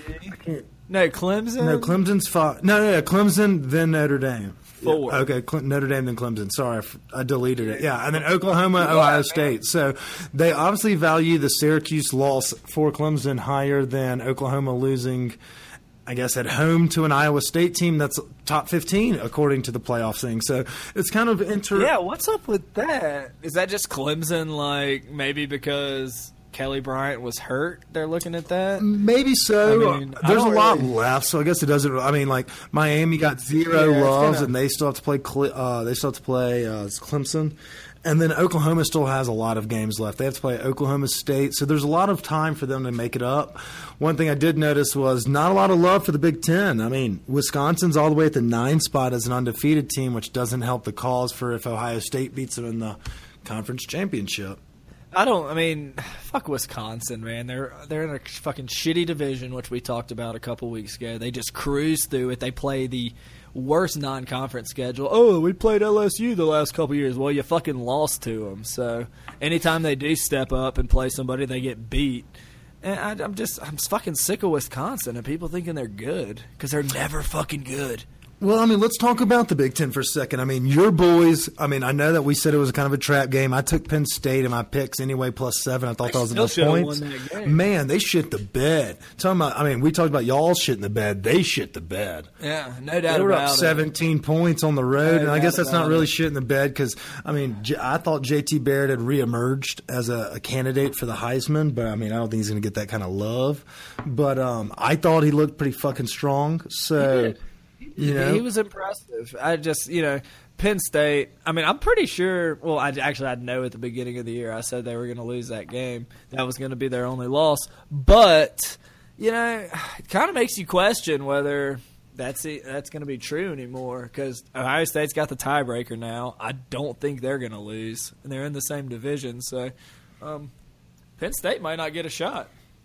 S2: No, Clemson.
S1: No, Clemson's five. No, no, no, Clemson, then Notre Dame.
S2: Four.
S1: Yeah, okay, Cle- Notre Dame, then Clemson. Sorry, I, f- I deleted it. Yeah, and then Oklahoma, yeah, Ohio State. So they obviously value the Syracuse loss for Clemson higher than Oklahoma losing, I guess, at home to an Iowa State team that's top fifteen according to the playoff thing. So it's kind of inter.
S2: Yeah, what's up with that? Is that just Clemson, like maybe because Kelly Bryant was hurt? They're looking at that.
S1: Maybe so.
S2: I mean,
S1: There's
S2: I
S1: a lot
S2: really...
S1: left, so I guess it doesn't. I mean, like Miami got zero
S2: yeah,
S1: loves,
S2: gonna...
S1: and they still have to play. Cle- uh, they still have to play uh, Clemson, and then Oklahoma still has a lot of games left. They have to play Oklahoma State, so there's a lot of time for them to make it up. One thing I did notice was not a lot of love for the Big Ten. I mean, Wisconsin's all the way at the nine spot as an undefeated team, which doesn't help the cause for if Ohio State beats them in the conference championship.
S2: I don't. I mean, fuck Wisconsin, man. They're they're in a fucking shitty division, which we talked about a couple weeks ago. They just cruise through it. They play the worst non-conference schedule. Oh, we played L S U the last couple years. Well, you fucking lost to them. So anytime they do step up and play somebody, they get beat. And I, I'm just I'm fucking sick of Wisconsin and people thinking they're good because they're never fucking good.
S1: Well, I mean, let's talk about the Big Ten for a second. I mean, your boys, I mean, I know that we said it was kind of a trap game. I took Penn State in my picks anyway, plus seven. I thought that was enough points. Man, they shit the bed. Talking about, I mean, we talked about y'all shitting the bed. They shit the bed.
S2: Yeah, no doubt
S1: they were
S2: about
S1: up
S2: it.
S1: seventeen points on the road,
S2: no
S1: and I guess that's not really
S2: it.
S1: shitting the bed because, I mean, J- I thought J T Barrett had reemerged as a, a candidate for the Heisman, but, I mean, I don't think he's going to get that kind of love. But um, I thought he looked pretty fucking strong, so... You know?
S2: He was impressive. I just, you know, Penn State, I mean, I'm pretty sure, well, I actually I know at the beginning of the year I said they were going to lose that game. That was going to be their only loss. But, you know, it kind of makes you question whether that's it, that's going to be true anymore because Ohio State's got the tiebreaker now. I don't think they're going to lose, and they're in the same division. So um, Penn State might not get a shot.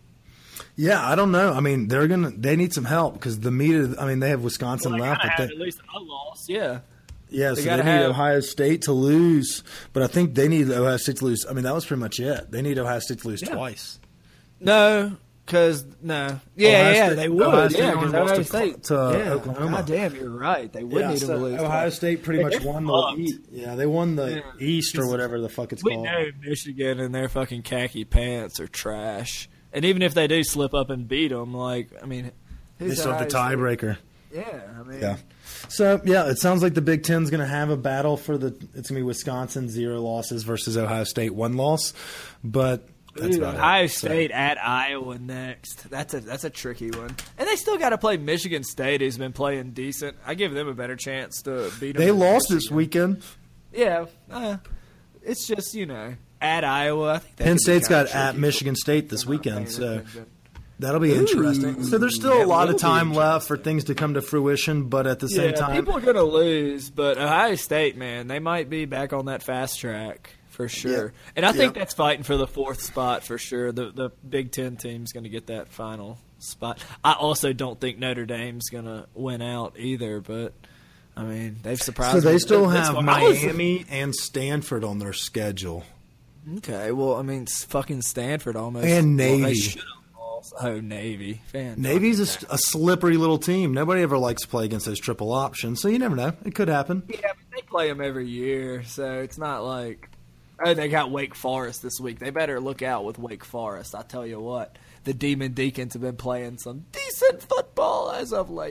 S1: Yeah, I don't know. I mean, they're gonna. They need some help because the meat of. I mean, they have Wisconsin
S2: well, they
S1: left, but
S2: have
S1: they,
S2: at least a loss. Yeah.
S1: Yeah,
S2: they
S1: so they need
S2: have,
S1: Ohio State to lose, but I think they need Ohio State to lose. I mean, that was pretty much it. They need Ohio State to lose
S2: yeah.
S1: twice.
S2: No, because no. Yeah,
S1: Ohio
S2: yeah,
S1: State,
S2: they would.
S1: Ohio State
S2: yeah, because Ohio State
S1: to
S2: yeah.
S1: Oklahoma.
S2: God damn, you're right. They would
S1: yeah,
S2: need
S1: so
S2: them to lose.
S1: Ohio
S2: twice.
S1: State pretty much
S2: They're
S1: won
S2: fucked.
S1: the East. Yeah, they won the
S2: yeah.
S1: East or whatever the fuck it's
S2: we
S1: called.
S2: We know Michigan and their fucking khaki pants are trash. And even if they do slip up and beat them, like, I mean,
S1: they still have the tiebreaker.
S2: Yeah, I mean.
S1: Yeah. So, yeah, it sounds like the Big Ten's going to have a battle for the – it's going to be Wisconsin, zero losses versus Ohio State, one loss. But that's
S2: Ooh,
S1: about
S2: Ohio
S1: it.
S2: State
S1: so.
S2: at Iowa next. That's a that's a tricky one. And they still got to play Michigan State, who's been playing decent. I give them a better chance to beat them.
S1: They lost
S2: Michigan.
S1: this weekend.
S2: Yeah. Uh, it's just, you know, at Iowa. I think
S1: Penn State's got
S2: tricky.
S1: at Michigan State this weekend, so
S2: attention.
S1: that'll be
S2: Ooh,
S1: interesting. So there's still a lot of time
S2: be
S1: left for things to come to fruition, but at the same
S2: yeah,
S1: time,
S2: people are going to lose. But Ohio State, man, they might be back on that fast track for sure.
S1: Yeah.
S2: And I think
S1: yeah.
S2: that's fighting for the fourth spot for sure. The the Big Ten team's going to get that final spot. I also don't think Notre Dame's going to win out either, but I mean, they've surprised
S1: so
S2: me.
S1: they still
S2: That's
S1: have
S2: what I was-
S1: Miami and Stanford on their schedule.
S2: Okay, well, I mean, it's fucking Stanford almost.
S1: And
S2: well, they
S1: Navy.
S2: should have lost. Oh, Navy. Fan
S1: Navy's a, a slippery little team. Nobody ever likes to play against those triple options, so you never know. It could happen.
S2: Yeah, but they play them every year, so it's not like – oh, they got Wake Forest this week. They better look out with Wake Forest. I tell you what, the Demon Deacons have been playing some decent football as of late.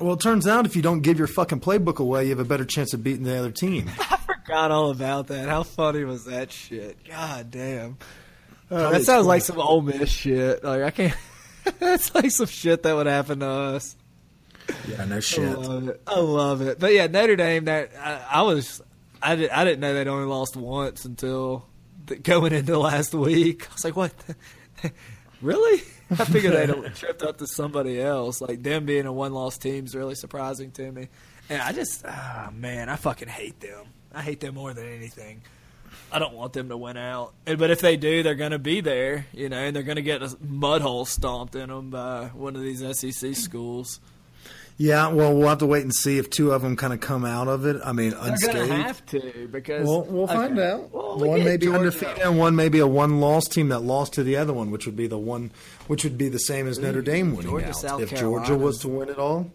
S1: Well, it turns out if you don't give your fucking playbook away, you have a better chance of beating the other team.
S2: I forgot all about that. How funny was that shit? God damn.
S1: Uh,
S2: that sounds like some Ole Miss shit. Like I can't. That's like some shit that would happen to us.
S1: Yeah, no shit.
S2: I love it. I love it. But yeah, Notre Dame. That I, I was. I did. I didn't know they'd only lost once until the, going into last week. I was like, what? The, really? I figured they'd have tripped up to somebody else. Like, them being a one-loss team is really surprising to me. And I just, ah, oh, man, I fucking hate them. I hate them more than anything. I don't want them to win out. And, but if they do, they're going to be there, you know, and they're going to get a mud hole stomped in them by one of these S E C schools.
S1: Yeah, well, we'll have to wait and see if two of them kind of come out of it. I mean, unscathed.
S2: They're going to have to because
S1: Well, we'll
S2: okay.
S1: find out.
S2: Well,
S1: one may be
S2: Georgia.
S1: undefeated, and one may be a one-loss team that lost to the other one, which would be the one, which would be the same as Notre Dame winning
S2: Georgia,
S1: out.
S2: South
S1: If
S2: Carolina.
S1: Georgia was to win it all,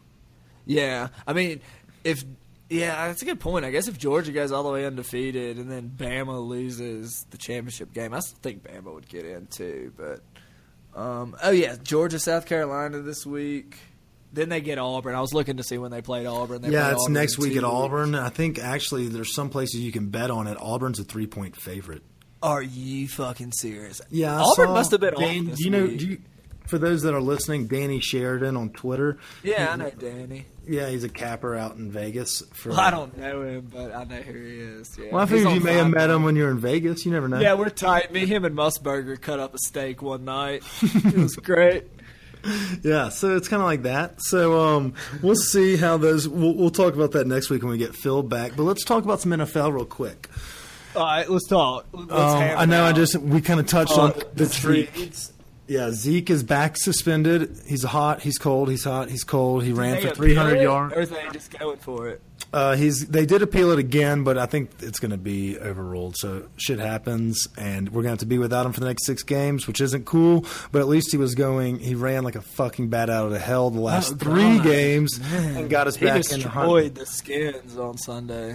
S2: Yeah, I mean, if yeah, that's a good point. I guess if Georgia goes all the way undefeated and then Bama loses the championship game, I still think Bama would get in too. But um, oh yeah, Georgia, South Carolina this week. Then they get Auburn. I was looking to see when they played Auburn. They
S1: yeah,
S2: play
S1: it's
S2: Auburn
S1: next
S2: in
S1: week
S2: two
S1: at
S2: weeks.
S1: Auburn. I think actually there's some places you can bet on it. Auburn's a three-point favorite.
S2: Are you fucking serious?
S1: Yeah, I
S2: Auburn
S1: saw
S2: must have been
S1: Dan,
S2: off this
S1: do you know?
S2: week.
S1: Do you, for those that are listening, Danny Sheridan on Twitter.
S2: Yeah, I know Danny.
S1: Yeah, he's a capper out in Vegas. For,
S2: Well, I don't know him, but I know who he is. Yeah.
S1: Well, I
S2: He's
S1: figured
S2: on
S1: you may have
S2: Fine
S1: met him
S2: Line.
S1: when you were in Vegas. You never know.
S2: Yeah, we're tight. Me, him, and Musburger cut up a steak one night. It was great.
S1: Yeah, so it's kind of like that. So um, we'll see how those. We'll, we'll talk about that next week when we get Phil back. But let's talk about some N F L real quick.
S2: All right, let's talk. Let's
S1: Um,
S2: hammer
S1: I know.
S2: it
S1: I
S2: out.
S1: just we kind of touched
S2: Uh,
S1: on the
S2: Zeke.
S1: trades. Yeah, Zeke is back suspended. He's hot. He's cold. He's hot. He's cold. He ran
S2: They
S1: for
S2: appeal
S1: three hundred
S2: it,
S1: yards.
S2: or is they just going for it?
S1: Uh, he's they did appeal it again, but I think it's going to be overruled. So shit happens, and we're going to have to be without him for the next six games, which isn't cool. But at least he was going. He ran like a fucking bat out of hell the last
S2: Oh,
S1: three
S2: God.
S1: games
S2: Man.
S1: and got us
S2: He
S1: back in the hunt.
S2: destroyed the Skins on Sunday.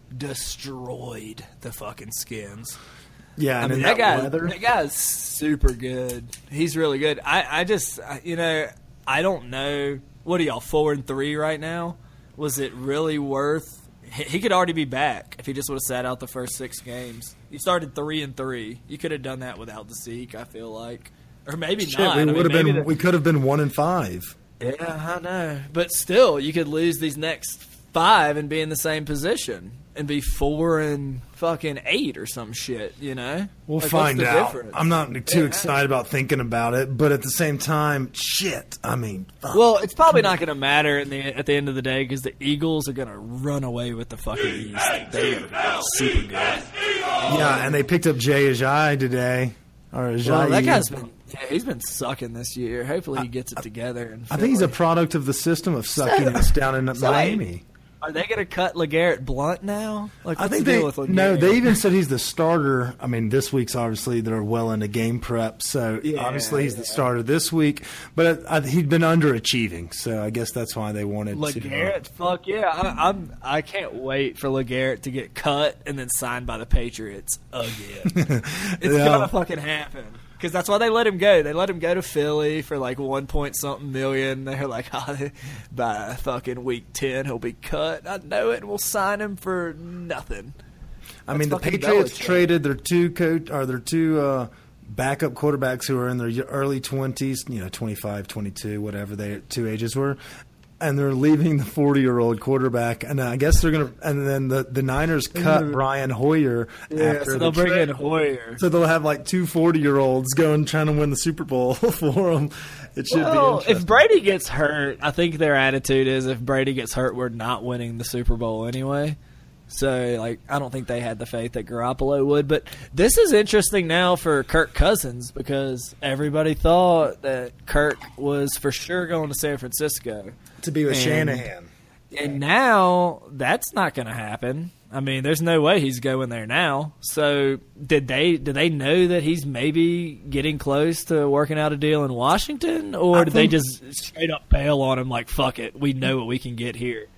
S2: Destroyed the fucking Skins.
S1: Yeah,
S2: I
S1: and
S2: mean,
S1: in
S2: that guy,
S1: weather.
S2: that guy is super good. He's really good. I, I just, I- you know, I don't know. What are y'all, four and three right now? Was it really worth? He, he could already be back if he just would have sat out the first six games. You started three and three. You could have done that without the Zeke, I feel like, or maybe
S1: Shit,
S2: not.
S1: we
S2: I mean,
S1: would have
S2: maybe
S1: been.
S2: the-
S1: we could have been one and five.
S2: yeah, I know. But still, you could lose these next five and be in the same position and be four and fucking eight or some shit, you know?
S1: We'll
S2: Like, what's
S1: find
S2: the
S1: out.
S2: difference?
S1: I'm not too
S2: Yeah.
S1: excited about thinking about it, but at the same time, shit. I mean, fuck.
S2: Well, it's probably not going to matter in the, at the end of the day because the Eagles are going to run away with the fucking East. They are super good.
S1: yeah, and they picked up Jay Ajayi today. Or Ajayi.
S2: Well, that guy's been yeah, he's been sucking this year. Hopefully he gets it together. And
S1: I think he's a product of the system of sucking us down in
S2: So,
S1: Miami.
S2: Are they going to cut LeGarrette Blunt now? Like,
S1: I
S2: what's
S1: think
S2: the
S1: they
S2: deal with LeGarrette?
S1: no. They even said he's the starter. I mean, this week's obviously they're well into game prep, so
S2: Yeah,
S1: obviously he's the
S2: yeah.
S1: starter this week. But I, he'd been underachieving, so I guess that's why they wanted to.
S2: LeGarrette, fuck yeah! I, I'm I can't wait for LeGarrette to get cut and then signed by the Patriots again. It's
S1: Yeah.
S2: gonna fucking happen because that's why they let him go. They let him go to Philly for like one point something million. They're like, oh, by fucking week ten he'll be cut. I know it. We'll sign him for nothing.
S1: I mean, the
S2: That's fucking
S1: Patriots
S2: Belichick.
S1: traded their two coach or their two uh, backup quarterbacks who are in their early twenties, you know, twenty-five, twenty-two, whatever their two ages were. And they're leaving the forty-year-old quarterback, and I guess they're gonna. And then the, the Niners cut Brian Hoyer
S2: Yeah,
S1: after
S2: so
S1: the
S2: they'll bring
S1: trade.
S2: in Hoyer.
S1: So they'll have like two forty-year-olds going trying to win the Super Bowl for them. It should be
S2: Well,
S1: interesting.
S2: if Brady gets hurt, I think their attitude is if Brady gets hurt, we're not winning the Super Bowl anyway. So, like, I don't think they had the faith that Garoppolo would. But this is interesting now for Kirk Cousins because everybody thought that Kirk was for sure going to San Francisco.
S1: to be with
S2: and-
S1: Shanahan.
S2: And now that's not going to happen. I mean, there's no way he's going there now. So did they? Do they know that he's maybe getting close to working out a deal in Washington, or
S1: I
S2: did they
S1: think-
S2: just straight up bail on him? Like, fuck it, we know what we can get here.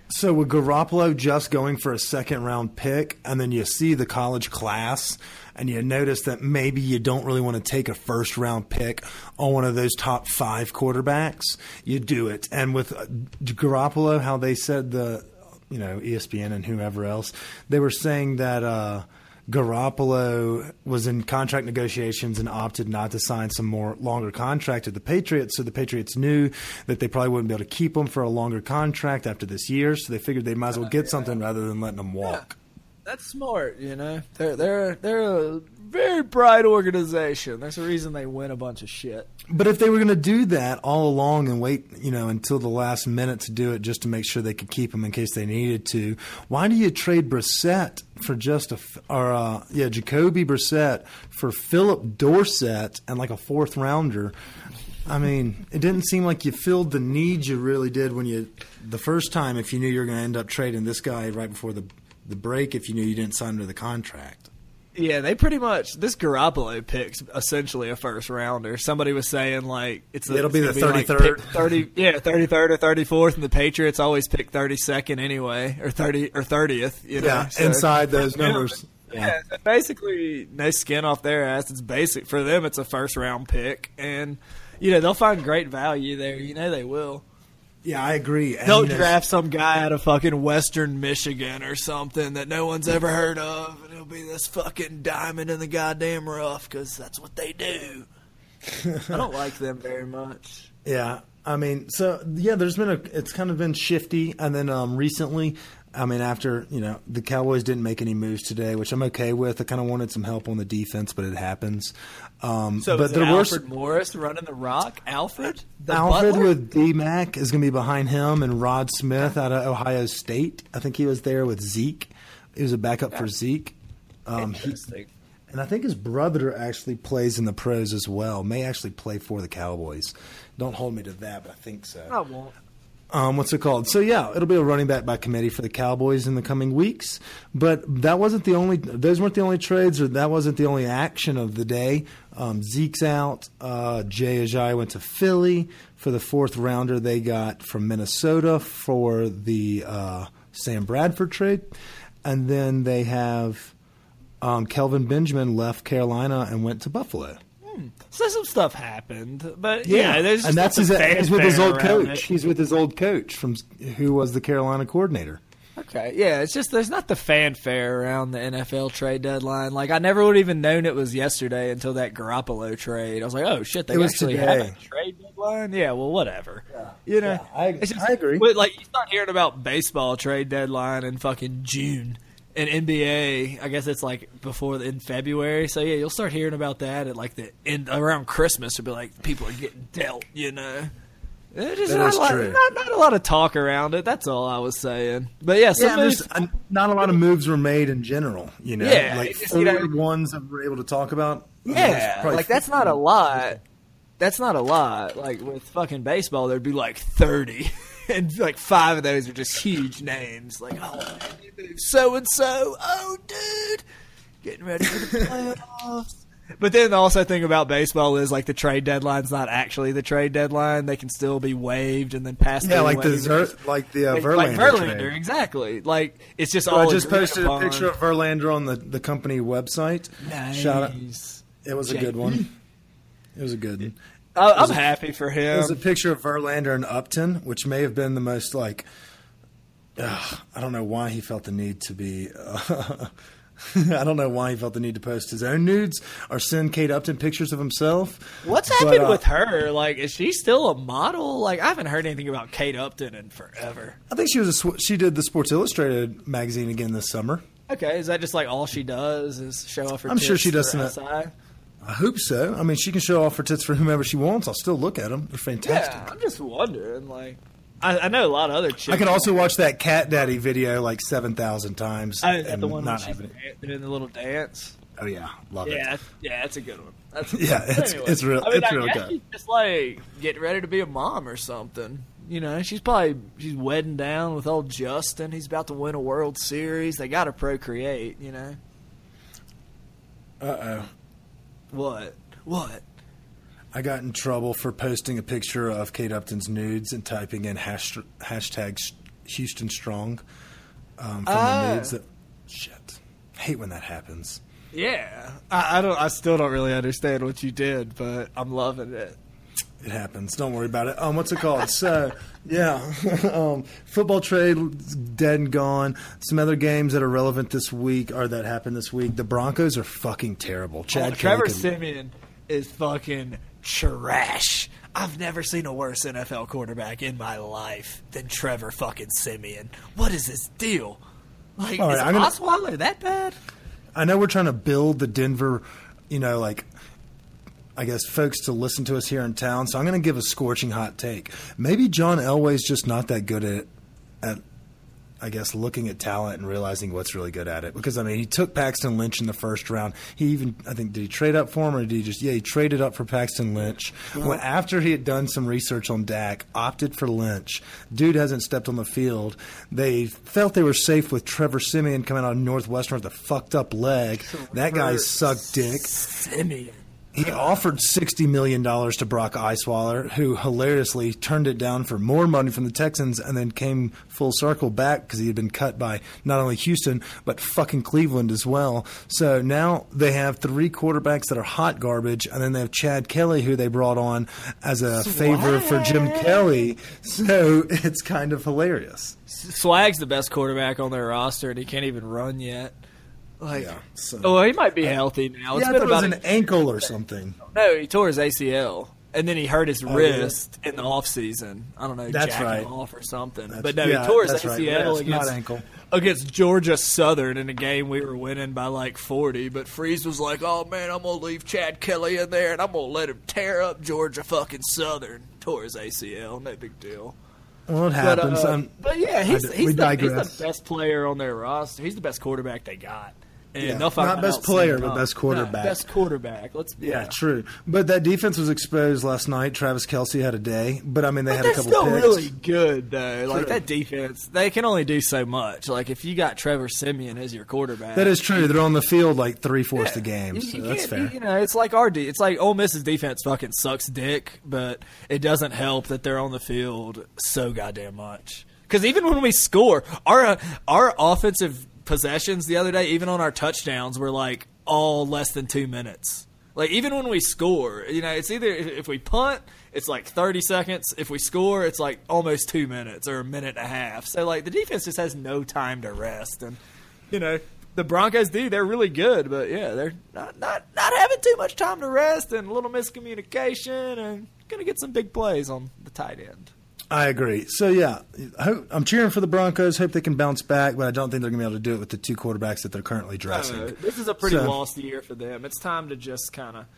S1: So with Garoppolo just going for a second round pick, and then you see the college class, and you notice that maybe you don't really want to take a first round pick on one of those top five quarterbacks, you do it. And with Garoppolo, how they said the, you know, E S P N and whoever else, they were saying that uh, Garoppolo was in contract negotiations and opted not to sign some more longer contract with the Patriots. So the Patriots knew that they probably wouldn't be able to keep him for a longer contract after this year. So they figured they might as well get something rather than letting him walk.
S2: Yeah, that's smart, you know. They're they're they're a very bright organization. There's a reason they win a bunch of shit.
S1: But if they were going to do that all along and wait, you know, until the last minute to do it just to make sure they could keep him in case they needed to, why do you trade Brissett for just a or uh, yeah Jacoby Brissett for Philip Dorsett and like a fourth rounder? I mean, it didn't seem like you filled the need you really did when you the first time if you knew you were going to end up trading this guy right before the the break if you knew you didn't sign to the contract.
S2: Yeah, they pretty much this Garoppolo pick's essentially a first rounder. Somebody was saying like it's
S1: it'll
S2: it's
S1: be the thirty third,
S2: like thirty yeah thirty third or thirty fourth, and the Patriots always pick thirty second anyway, or thirty or thirtieth. You know,
S1: yeah,
S2: so,
S1: inside those numbers.
S2: Yeah, yeah so basically no skin off their ass. It's basic for them. It's a first round pick, and you know they'll find great value there. You know they will.
S1: Yeah, I agree.
S2: And They'll draft some guy out of fucking Western Michigan or something that no one's ever heard of, and it'll be this fucking diamond in the goddamn rough because that's what they do. I don't like them very much.
S1: Yeah, I mean, so yeah, there's been a. It's kind of been shifty, and then um, recently, I mean, after you know the Cowboys didn't make any moves today, which I'm okay with. I kind of wanted some help on the defense, but it happens. Um,
S2: so
S1: but
S2: is
S1: there
S2: it
S1: were
S2: Alfred Morris running the rock? Alfred? The
S1: Alfred
S2: butler?
S1: with D-Mac is going to be behind him, and Rod Smith out of Ohio State. I think he was there with Zeke. He was a backup for Zeke. Um,
S2: Interesting.
S1: He, and I think his brother actually plays in the pros as well. May actually play for the Cowboys. Don't hold me to that, but I think so.
S2: I won't.
S1: Um, what's it called? So yeah, it'll be a running back by committee for the Cowboys in the coming weeks. But that wasn't the only; those weren't the only trades, or that wasn't the only action of the day. Um, Zeke's out. Uh, Jay Ajayi went to Philly for the fourth rounder they got from Minnesota for the uh, Sam Bradford trade, and then they have um, Kelvin Benjamin left Carolina and went to Buffalo.
S2: So some stuff happened, but yeah,
S1: yeah
S2: there's just
S1: and that's his, he's with his old
S2: fanfare around
S1: coach.
S2: it.
S1: He's with his old coach from who was the Carolina coordinator.
S2: Okay, yeah, it's just there's not the fanfare around the N F L trade deadline. Like I never would have even known it was yesterday until that Garoppolo trade. I was like, oh shit, they
S1: It was
S2: actually
S1: today.
S2: have a trade deadline. Yeah, well, whatever. Yeah. You know,
S1: Yeah, I-
S2: it's just,
S1: I agree.
S2: But, like you start hearing about baseball trade deadline in fucking June. And N B A, I guess it's like before the, in February. So yeah, you'll start hearing about that at like the end around Christmas. It'll be like people are getting dealt, you know. It's just
S1: That
S2: not
S1: is
S2: a lot,
S1: true.
S2: Not, not a lot of talk around it. That's all I was saying. But yeah, some
S1: Yeah,
S2: moves,
S1: there's uh, not a lot of moves were made in general. You know,
S2: Yeah,
S1: like
S2: it's just,
S1: four
S2: you know-
S1: ones that we're able to talk about. I mean,
S2: yeah,
S1: there's probably
S2: like that's not a lot. That's not a lot. Like with fucking baseball, there'd be like thirty, and like five of those are just huge names. Like, oh man, you moved so and so. Oh, dude, getting ready for the playoffs. But then the also thing about baseball is like the trade deadline's not actually the trade deadline. They can still be waived and then passed.
S1: Yeah, like the
S2: waived.
S1: Zer- like the uh,
S2: like,
S1: Verlander.
S2: like Verlander,
S1: trade.
S2: exactly. Like it's just
S1: So
S2: all.
S1: I just
S2: agreed
S1: posted
S2: upon.
S1: a picture of Verlander on the, the company website.
S2: Nice.
S1: Shout out. It was a
S2: Jake.
S1: good one. It was a good one.
S2: I, I'm
S1: was a-
S2: happy for
S1: It
S2: him.
S1: was a picture of Verlander and Upton, which may have been the most like. Uh, I don't know why he felt the need to be. Uh, I don't know why he felt the need to post his own nudes or send Kate Upton pictures of himself.
S2: What's
S1: But,
S2: happened
S1: uh,
S2: with her? Like, is she still a model? Like, I haven't heard anything about Kate Upton in forever.
S1: I think she was a, sw- she did the Sports Illustrated magazine again this summer.
S2: Okay, is that just like all she does is show off her?
S1: I'm
S2: tits
S1: sure she does
S2: for
S1: some-
S2: S I?
S1: I hope so. I mean, she can show off her tits for whomever she wants. I'll still look at them. They're fantastic.
S2: Yeah, I'm just wondering. Like, I, I know a lot of other chicks.
S1: I can also watch that Cat Daddy video like seven thousand times.
S2: Oh, is that
S1: and
S2: the one where
S1: not
S2: she's
S1: have it.
S2: doing the little dance?
S1: Oh yeah, love
S2: Yeah,
S1: it.
S2: that's- yeah, that's a good one. That's
S1: Yeah, it's-
S2: Anyway,
S1: it's real-
S2: I mean,
S1: it's
S2: I
S1: real
S2: guess
S1: good.
S2: she's just like getting ready to be a mom or something. You know, she's probably she's wedding down with old Justin. He's about to win a World Series. They got to procreate. You know.
S1: Uh oh.
S2: What? What?
S1: I got in trouble for posting a picture of Kate Upton's nudes and typing in hash- hashtag Houston strong um, from
S2: uh,
S1: the needs. That, shit, I hate when that happens.
S2: Yeah, I, I don't. I still don't really understand what you did, but I'm loving it.
S1: It happens. Don't worry about it. Um, what's it called? So, yeah, um, football trade dead and gone. Some other games that are relevant this week or that happened this week. The Broncos are fucking terrible. Chad
S2: oh, Trevor
S1: can,
S2: Siemian is fucking trash. I've never seen a worse N F L quarterback in my life than Trevor fucking Siemian. What is this deal? Like,
S1: All right,
S2: is
S1: I'm gonna-
S2: Osweiler that bad?
S1: I know we're trying to build the Denver, you know, like, I guess, folks to listen to us here in town. So I'm going to give a scorching hot take. Maybe John Elway's just not that good at, at, I guess, looking at talent and realizing what's really good at it. Because, I mean, he took Paxton Lynch in the first round. He even, I think, did he trade up for him or did he just, yeah, he traded up for Paxton Lynch. Well, when, after he had done some research on Dak, opted for Lynch. Dude hasn't stepped on the field. They felt they were safe with Trevor Siemian coming out of Northwestern with a fucked up leg. That guy sucked dick.
S2: Siemian.
S1: He offered sixty million dollars to Brock Osweiler, who hilariously turned it down for more money from the Texans and then came full circle back because he had been cut by not only Houston, but fucking Cleveland as well. So now they have three quarterbacks that are hot garbage, and then they have Chad Kelly, who they brought on as a
S2: Swag.
S1: favor for Jim Kelly. So it's kind of hilarious.
S2: Swag's the best quarterback on their roster, and he can't even run yet. Like,
S1: Yeah, so-
S2: oh, he might be healthy now. It's
S1: yeah, I
S2: been
S1: thought it was
S2: about
S1: an ankle or something.
S2: No, he tore his A C L, and then he hurt his
S1: Oh,
S2: wrist in the off season. I don't know,
S1: That's
S2: jacking
S1: right.
S2: off or something.
S1: That's-
S2: but no,
S1: yeah,
S2: he tore his
S1: that's right.
S2: A C L
S1: Yes, not
S2: against,
S1: ankle.
S2: against Georgia Southern in a game we were winning by like forty. But Freeze was like, "Oh man, I'm gonna leave Chad Kelly in there, and I'm gonna let him tear up Georgia fucking Southern." Tore his A C L, no big deal.
S1: Well, it
S2: But,
S1: happens.
S2: uh,
S1: Um,
S2: but yeah, he's,
S1: I d-
S2: he's,
S1: we
S2: the, he's
S1: digress.
S2: the best player on their roster. He's the best quarterback they got. And
S1: Yeah,
S2: they'll find
S1: not
S2: out
S1: best
S2: soon
S1: player, but
S2: enough.
S1: best quarterback.
S2: No, best quarterback. Let's
S1: Yeah,
S2: yeah.
S1: true. But that defense was exposed last night. Travis Kelce had a day, but I mean they
S2: But
S1: had
S2: they're
S1: a couple
S2: still
S1: picks.
S2: really good though. Like
S1: True.
S2: that defense, they can only do so much. Like if you got Trevor Siemian as your quarterback,
S1: That is true. They're on the field like three fourths
S2: yeah,
S1: the game,
S2: you-
S1: so
S2: you
S1: that's
S2: can't-
S1: fair.
S2: You know, it's like our de- it's like Ole Miss's defense fucking sucks dick, but it doesn't help that they're on the field so goddamn much. Because even when we score, our uh, our offensive possessions the other day, even on our touchdowns, were like all less than two minutes. Like even when we score, you know, it's either if we punt, it's like thirty seconds. If we score, it's like almost two minutes or a minute and a half. So like the defense just has no time to rest, and you know the Broncos do. They're really good, but yeah, they're not not not having too much time to rest and a little miscommunication, and gonna get some big plays on the tight end.
S1: I agree. So yeah, I hope, I'm cheering for the Broncos. Hope they can bounce back, but I don't think they're going to be able to do it with the two quarterbacks that they're currently dressing.
S2: Uh, this is a pretty
S1: So-
S2: lost year for them. It's time to just kind of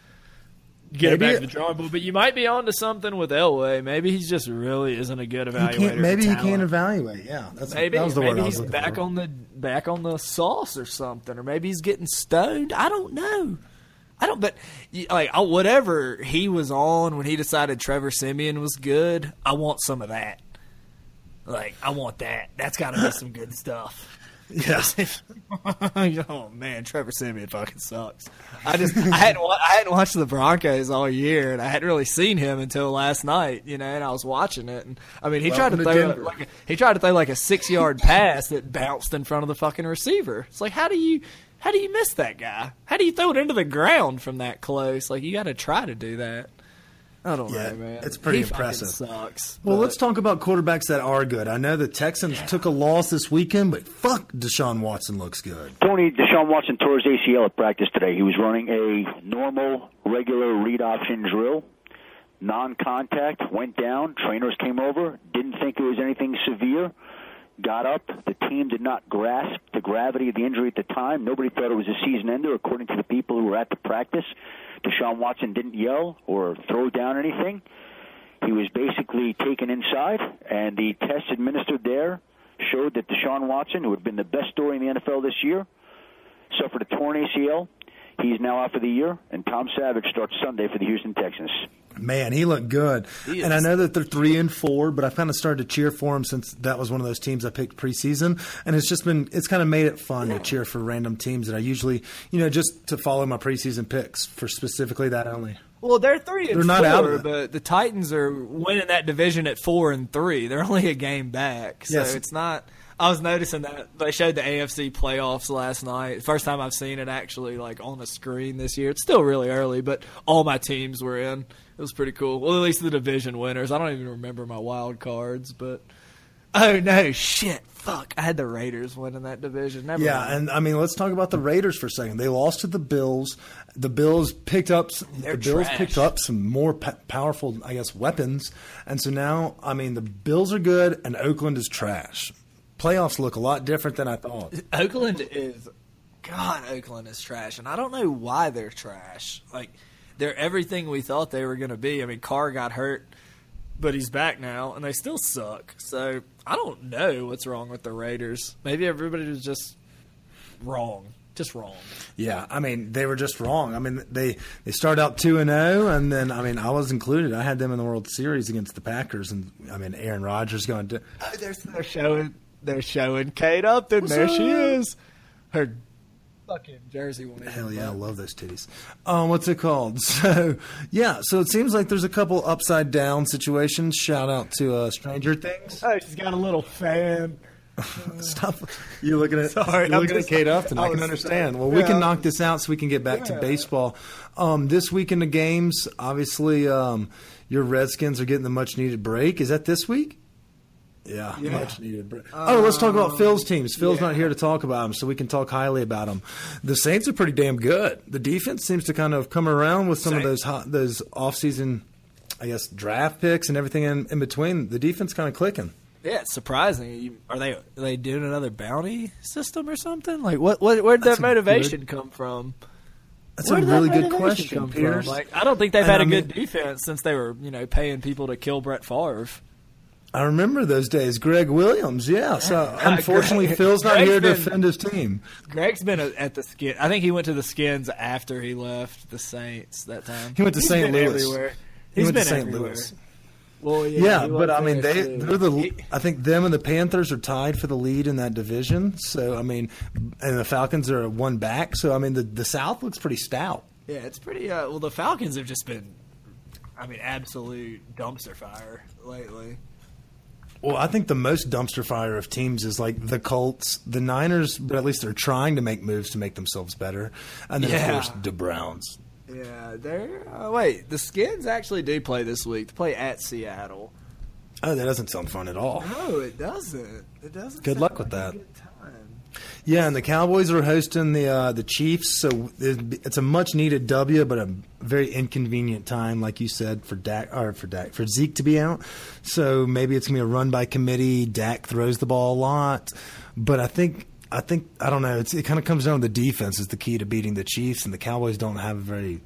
S2: get it
S1: Maybe
S2: back
S1: it-
S2: to the drawing board. But you might be onto something with Elway. Maybe he's just really isn't a good
S1: He
S2: evaluator.
S1: can't, maybe
S2: of
S1: he
S2: talent.
S1: can't evaluate. Yeah, that's
S2: Maybe
S1: that was the
S2: maybe
S1: word I was
S2: he's
S1: looking
S2: back
S1: for.
S2: on the back on the sauce or something, or maybe he's getting stoned. I don't know. I don't. But like I- whatever he was on when he decided Trevor Siemian was good, I want some of that. Like I want that. That's got to be some good stuff.
S1: Yeah.
S2: Oh man, Trevor Siemian fucking sucks. I just I hadn't wa- I hadn't watched the Broncos all year, and I hadn't really seen him until last night. You know, and I was watching it, and I mean, he
S1: Welcome to
S2: tried to throw
S1: Denver.
S2: like a, he tried to throw like a six yard pass that bounced in front of the fucking receiver. It's like how do you how do you miss that guy? How do you throw it into the ground from that close? Like you got to try to do that. I don't
S1: Yeah,
S2: know, man.
S1: it's pretty
S2: He fucking
S1: impressive.
S2: Sucks.
S1: Well,
S2: but-
S1: let's talk about quarterbacks that are good. I know the Texans took a loss this weekend, but fuck, Deshaun Watson looks good.
S3: Tony, Deshaun Watson tore his A C L at practice today. He was running a normal, regular read option drill, non-contact, went down. Trainers came over, didn't think it was anything severe, got up. The team did not grasp the gravity of the injury at the time. Nobody thought it was a season ender, according to the people who were at the practice. Deshaun Watson didn't yell or throw down anything. He was basically taken inside, and the test administered there showed that Deshaun Watson, who had been the best story in the N F L this year, suffered a torn A C L. He's now out for the year, and Tom Savage starts Sunday for the Houston Texans.
S1: Man, he looked good.
S2: He
S1: and I
S2: is.
S1: know that they're three and four, but I kind of started to cheer for him since that was one of those teams I picked preseason. And it's just been, it's kind of made it fun to cheer for random teams that I usually, you know, just to follow my preseason picks for specifically that only.
S2: Well, they're three and
S1: They're not
S2: four,
S1: out of it.
S2: but the Titans are winning that division at four and three. They're only a game back, so
S1: Yes.
S2: it's not. I was noticing that they showed the A F C playoffs last night. First time I've seen it actually like on the screen this year. It's still really early, but all my teams were in. It was pretty cool. Well, at least the division winners. I don't even remember my wild cards, but oh no, shit, fuck! I had the Raiders winning that division. Never
S1: Yeah,
S2: mind.
S1: and I mean, let's talk about the Raiders for a second. They lost to the Bills. The Bills picked up.
S2: They're
S1: the Bills
S2: trash.
S1: picked up some more p- powerful, I guess, weapons. And so now, I mean, the Bills are good, and Oakland is trash. Playoffs look a lot different than I thought.
S2: Oakland is, God, Oakland is trash, and I don't know why they're trash. Like, they're everything we thought they were going to be. I mean, Carr got hurt, but he's back now, and they still suck. So I don't know what's wrong with the Raiders. Maybe everybody was just wrong, just wrong.
S1: Yeah, I mean, they were just wrong. I mean, they they started out two and zero, and then I mean, I was included. I had them in the World Series against the Packers, and I mean, Aaron Rodgers going to.
S2: Oh, they're, they're showing, they're showing Kate Upton.
S1: What's
S2: there she
S1: up?
S2: is. Her fucking jersey won't even
S1: Hell yeah, I
S2: button.
S1: love those titties. Um, what's it called? So, yeah, so it seems like there's a couple upside down situations. Shout out to uh, Stranger Things.
S2: Oh, she's got a little fan.
S1: Stop. You looking at
S2: Sorry,
S1: you're
S2: I'm
S1: looking
S2: just-
S1: at Kate Upton. I,
S2: I
S1: can
S2: was-
S1: understand. Well, we
S2: yeah.
S1: can knock this out so we can get back to
S2: Yeah.
S1: baseball. Um, this week in the games, obviously, um, your Redskins are getting the much needed break. Is that this week? Yeah,
S2: Yeah.
S1: much needed break. Oh, let's talk about Phil's teams. Phil's
S2: yeah.
S1: not here to talk about them, so we can talk highly about them. The Saints are pretty damn good. The defense seems to kind of come around with some of those hot, those offseason, I guess, draft picks and everything in, in between. The defense kind of clicking.
S2: Yeah, it's surprising. You- Are they are they doing another bounty system or something? Like what? what where'd
S1: That's
S2: that
S1: a
S2: motivation
S1: good-
S2: come from?
S1: That's
S2: Where
S1: a
S2: did that
S1: really good
S2: motivation
S1: question,
S2: come from?
S1: Peters.
S2: Like, I don't think they've
S1: And
S2: had a
S1: I
S2: good
S1: mean-
S2: defense since they were, you know, paying people to kill Brett Favre.
S1: I remember those days. Greg Williams, yeah. So unfortunately,
S2: Greg-
S1: Phil's not
S2: Greg's
S1: here to
S2: been-
S1: defend his team.
S2: Greg's been a, at the skin. I think he went to the Skins after he left the Saints that time.
S1: He went to
S2: He's
S1: Saint
S2: been
S1: Louis.
S2: Everywhere.
S1: He
S2: He's
S1: went
S2: been
S1: to Saint
S2: everywhere.
S1: Louis.
S2: Well, yeah,
S1: Yeah,
S2: he
S1: but
S2: was
S1: I mean,
S2: there,
S1: they
S2: too.
S1: they're the.
S2: He-
S1: I think them and the Panthers are tied for the lead in that division. So I mean, and the Falcons are one back. So I mean, the the South looks pretty stout.
S2: Yeah, it's pretty. Uh, well, the Falcons have just been, I mean, absolute dumpster fire lately.
S1: Well, I think the most dumpster fire of teams is like the Colts, the Niners, but at least they're trying to make moves to make themselves better. And then,
S2: Yeah.
S1: of course, the Browns.
S2: Yeah, they're. Uh, wait, the Skins actually do play this week. They play at Seattle.
S1: Oh, that doesn't sound fun at all.
S2: No, it doesn't. It doesn't.
S1: Good
S2: sound
S1: luck with
S2: like a
S1: that.
S2: good time.
S1: Yeah, and the Cowboys are hosting the uh, the Chiefs, so it's a much needed W, but a very inconvenient time, like you said, for Dak or for Dak for Zeke to be out. So maybe it's gonna be a run by committee. Dak throws the ball a lot, but I think I think I don't know. It's, it kind of comes down to the defense is the key to beating the Chiefs, and the Cowboys don't have a very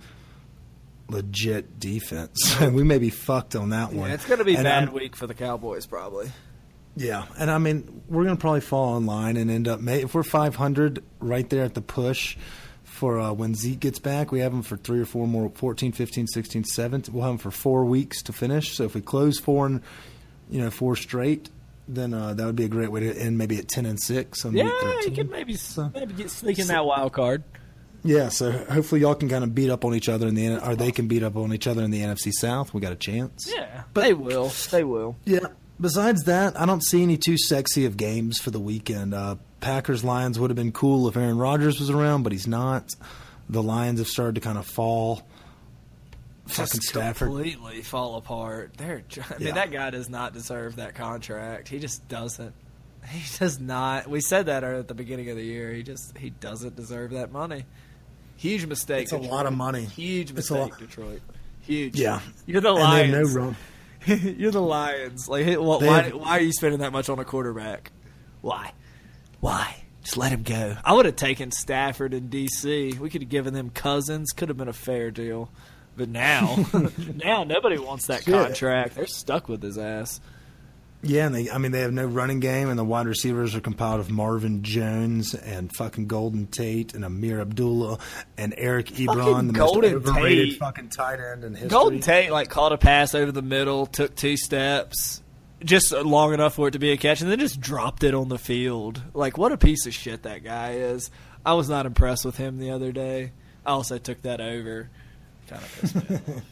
S1: legit defense. We may be fucked on that one.
S2: Yeah, it's going to be a
S1: And
S2: bad
S1: I'm-
S2: week for the Cowboys, probably.
S1: Yeah, and I mean, we're going to probably fall in line and end up, may- if we're five hundred right there at the push for uh, when Zeke gets back, we have him for three or four more, fourteen, fifteen, sixteen, seventeen. We'll have him for four weeks to finish. So if we close four and, you know, four straight, then uh, that would be a great way to end maybe at ten and six on
S2: Yeah,
S1: week
S2: you
S1: thirteen.
S2: could maybe maybe get sneak in that wild card.
S1: Yeah, so hopefully y'all can kind of beat up on each other in the, or they can beat up on each other in the N F C South. We got a chance.
S2: Yeah, but they will. They will.
S1: Yeah. Besides that, I don't see any too sexy of games for the weekend. Uh, Packers Lions would have been cool if Aaron Rodgers was around, but he's not. The Lions have started to kind of fall. Fucking
S2: Just
S1: Stafford.
S2: completely fall apart. They're, I mean,
S1: Yeah.
S2: that guy does not deserve that contract. He just doesn't. He does not. We said that at the beginning of the year. He just he doesn't deserve that money. Huge mistake.
S1: It's a
S2: Detroit.
S1: lot of money.
S2: Huge
S1: It's a
S2: mistake,
S1: lot.
S2: Detroit. Huge.
S1: Yeah.
S2: You're the
S1: And they
S2: Lions.
S1: have no run.
S2: You're the Lions. Like, hey, well,
S1: They
S2: why?
S1: have-
S2: why are you spending that much on a quarterback? Why? Why? Just let him go. I would have taken Stafford in D C. We could have given them Cousins. Could have been a fair deal. But now, now nobody wants that
S1: Shit.
S2: contract. They're stuck with his ass.
S1: Yeah, and they, I mean, they have no running game, and the wide receivers are compiled of Marvin Jones and fucking Golden Tate and Amir Abdullah and Eric Ebron, the
S2: Golden
S1: most overrated
S2: Tate.
S1: fucking tight end in history.
S2: Golden Tate like caught a pass over the middle, took two steps, just long enough for it to be a catch, and then just dropped it on the field. Like, what a piece of shit that guy is. I was not impressed with him the other day. I also took that over kind of pissed me off.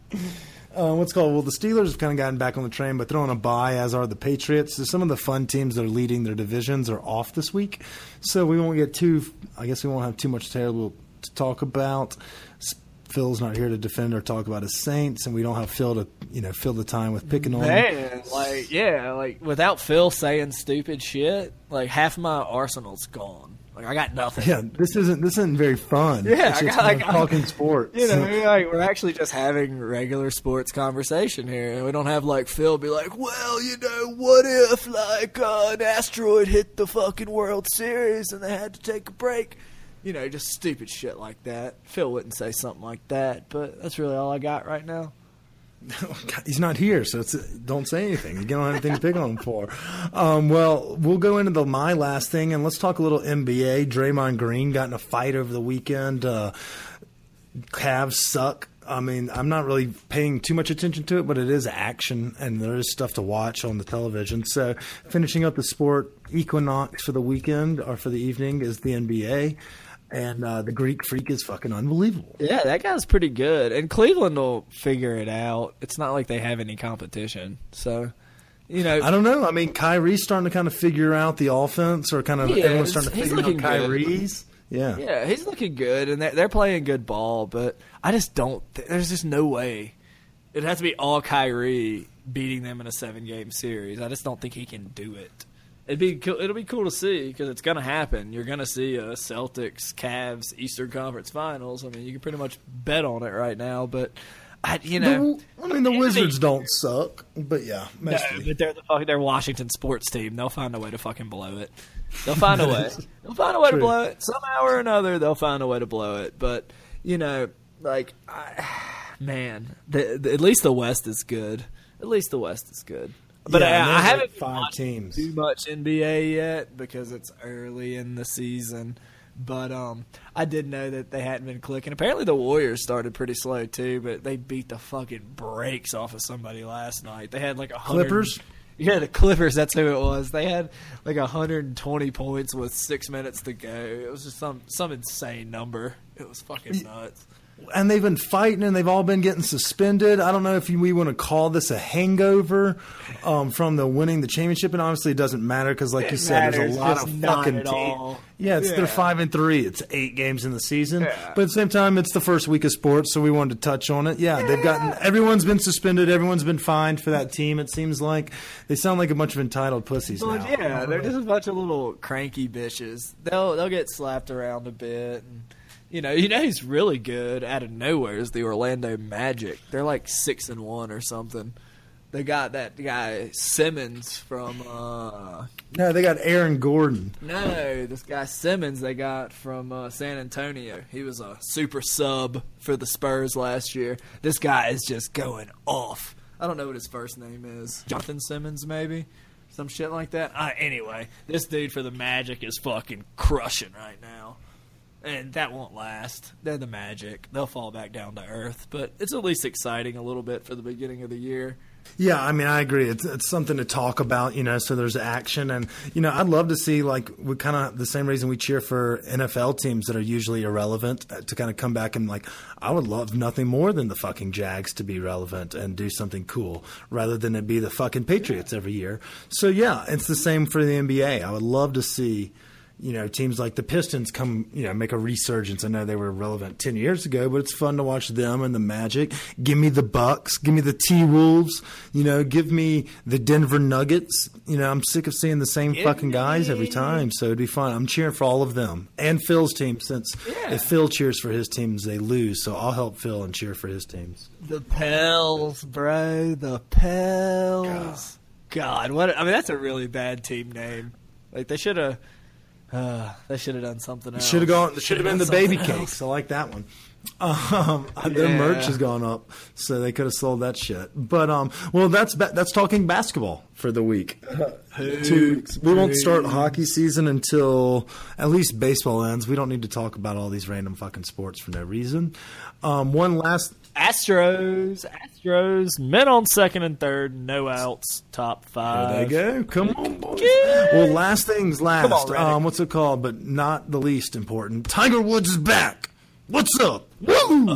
S1: Uh, what's called? Well, the Steelers have kind of gotten back on the train, but they're on a bye, as are the Patriots. So some of the fun teams that are leading their divisions are off this week. So we won't get too, I guess we won't have too much terrible to talk about. Phil's not here to defend or talk about his Saints, and we don't have Phil to, you know, fill the time with picking on
S2: Man,
S1: him.
S2: like, yeah, like, without Phil saying stupid shit, like, half my arsenal's gone. Like, I got nothing.
S1: Yeah, this isn't this isn't very fun.
S2: Yeah,
S1: it's
S2: I
S1: just
S2: got,
S1: like
S2: like,
S1: talking sports.
S2: You know, like, we're actually just having regular sports conversation here. And we don't have, like, Phil be like, well, you know, what if, like, uh, an asteroid hit the fucking World Series and they had to take a break? You know, just stupid shit like that. Phil wouldn't say something like that, but that's really all I got right now.
S1: He's not here, so it's, don't say anything. You don't have anything to pick on him for. Um, well, we'll go into the my last thing, and let's talk a little N B A. Draymond Green got in a fight over the weekend. Uh, Cavs suck. I mean, I'm not really paying too much attention to it, but it is action, and there is stuff to watch on the television. So finishing up the sport equinox for the weekend or for the evening is the N B A. And uh, the Greek Freak is fucking unbelievable.
S2: Yeah, that guy's pretty good. And Cleveland will figure it out. It's not like they have any competition. So, you know.
S1: I don't know. I mean, Kyrie's starting to kind of figure out the offense, or kind of
S2: He
S1: everyone's
S2: is.
S1: starting to
S2: He's
S1: figure out
S2: looking good.
S1: Kyrie's. Yeah.
S2: Yeah, he's looking good, and they're, they're playing good ball, but I just don't – there's just no way. It has to be all Kyrie beating them in a seven-game series. I just don't think he can do it. It'd be cool, it'll be cool to see because it's going to happen. You're going to see a Celtics, Cavs, Eastern Conference Finals. I mean, you can pretty much bet on it right now, but I, you know,
S1: The, I mean, the Wizards don't suck, but yeah,
S2: no,
S1: mostly.
S2: but they're the fucking, they're Washington sports team. They'll find a way to fucking blow it. They'll find a way. They'll find a way
S1: True.
S2: to blow it somehow or another. They'll find a way to blow it. But you know, like, I, man, the, the, at least the West is good. At least the West is good. But
S1: Yeah,
S2: I,
S1: and
S2: I
S1: there's
S2: haven't
S1: like five
S2: watched
S1: teams.
S2: too much N B A yet because it's early in the season. But um, I did know that they hadn't been clicking. Apparently, the Warriors started pretty slow too, but they beat the fucking brakes off of somebody last night. They had like a
S1: Clippers?
S2: Yeah, the Clippers. That's who it was. They had like one hundred twenty points with six minutes to go. It was just some some insane number. It was fucking nuts.
S1: And they've been fighting, and they've all been getting suspended. I don't know if you, we want to call this a hangover um, from the winning the championship, and honestly, it doesn't matter because, like
S2: It
S1: you said, there's
S2: matters,
S1: a lot
S2: just
S1: of
S2: not
S1: fucking
S2: at
S1: teams.
S2: all.
S1: Yeah, it's
S2: Yeah.
S1: they're five and three. It's eight games in the season,
S2: Yeah.
S1: but at the same time, it's the first week of sports, so we wanted to touch on it. Yeah, they've gotten everyone's been suspended, everyone's been fined for that team. It seems like they sound like a bunch of entitled pussies
S2: Well,
S1: now.
S2: yeah, they're just a bunch of little cranky bitches. They'll they'll get slapped around a bit, and you know, you know, he's really good out of nowhere is the Orlando Magic. They're like six and one or something. They got that guy Simmons from uh,
S1: No, they got Aaron Gordon.
S2: no, this guy Simmons they got from uh, San Antonio. He was a super sub for the Spurs last year. This guy is just going off. I don't know what his first name is. Jonathan Simmons, maybe? Some shit like that. Uh, anyway, this dude for the Magic is fucking crushing right now. And that won't last. They're the Magic. They'll fall back down to earth. But it's at least exciting a little bit for the beginning of the year.
S1: Yeah, I mean, I agree. It's it's something to talk about, you know, so there's action. And, you know, I'd love to see, like, we kind of, the same reason we cheer for N F L teams that are usually irrelevant uh, to kind of come back and, like, I would love nothing more than the fucking Jags to be relevant and do something cool rather than it be the fucking Patriots every year. So, yeah, it's the same for the N B A. I would love to see, you know, teams like the Pistons come, you know, make a resurgence. I know they were relevant ten years ago, but it's fun to watch them and the Magic. Give me the Bucks. Give me the T-Wolves. You know, give me the Denver Nuggets. You know, I'm sick of seeing the same fucking guys every time, so it'd be fun. I'm cheering for all of them. And Phil's team, since
S2: Yeah.
S1: if Phil cheers for his teams, they lose, so I'll help Phil and cheer for his teams.
S2: The Pels, bro. The Pels. God, what? I mean, that's a really bad team name. Like, they should have... Uh, they should have done something else.
S1: Should have gone. Should have been the baby
S2: something else.
S1: cakes. I like that one. Um, Their
S2: Yeah.
S1: merch has gone up, so they could have sold that shit. But um, well, that's ba- that's talking basketball for the week. Two, we won't start hockey season until at least baseball ends. We don't need to talk about all these random fucking sports for no reason. Um, one last.
S2: Astros, Astros, men on second and third, no outs, top five.
S1: There they go. Come on, boys.
S2: Yeah.
S1: Well, last things last.
S2: Come on, Reddick.
S1: um, what's it called? But not the least important. Tiger Woods is back. What's up? Woo!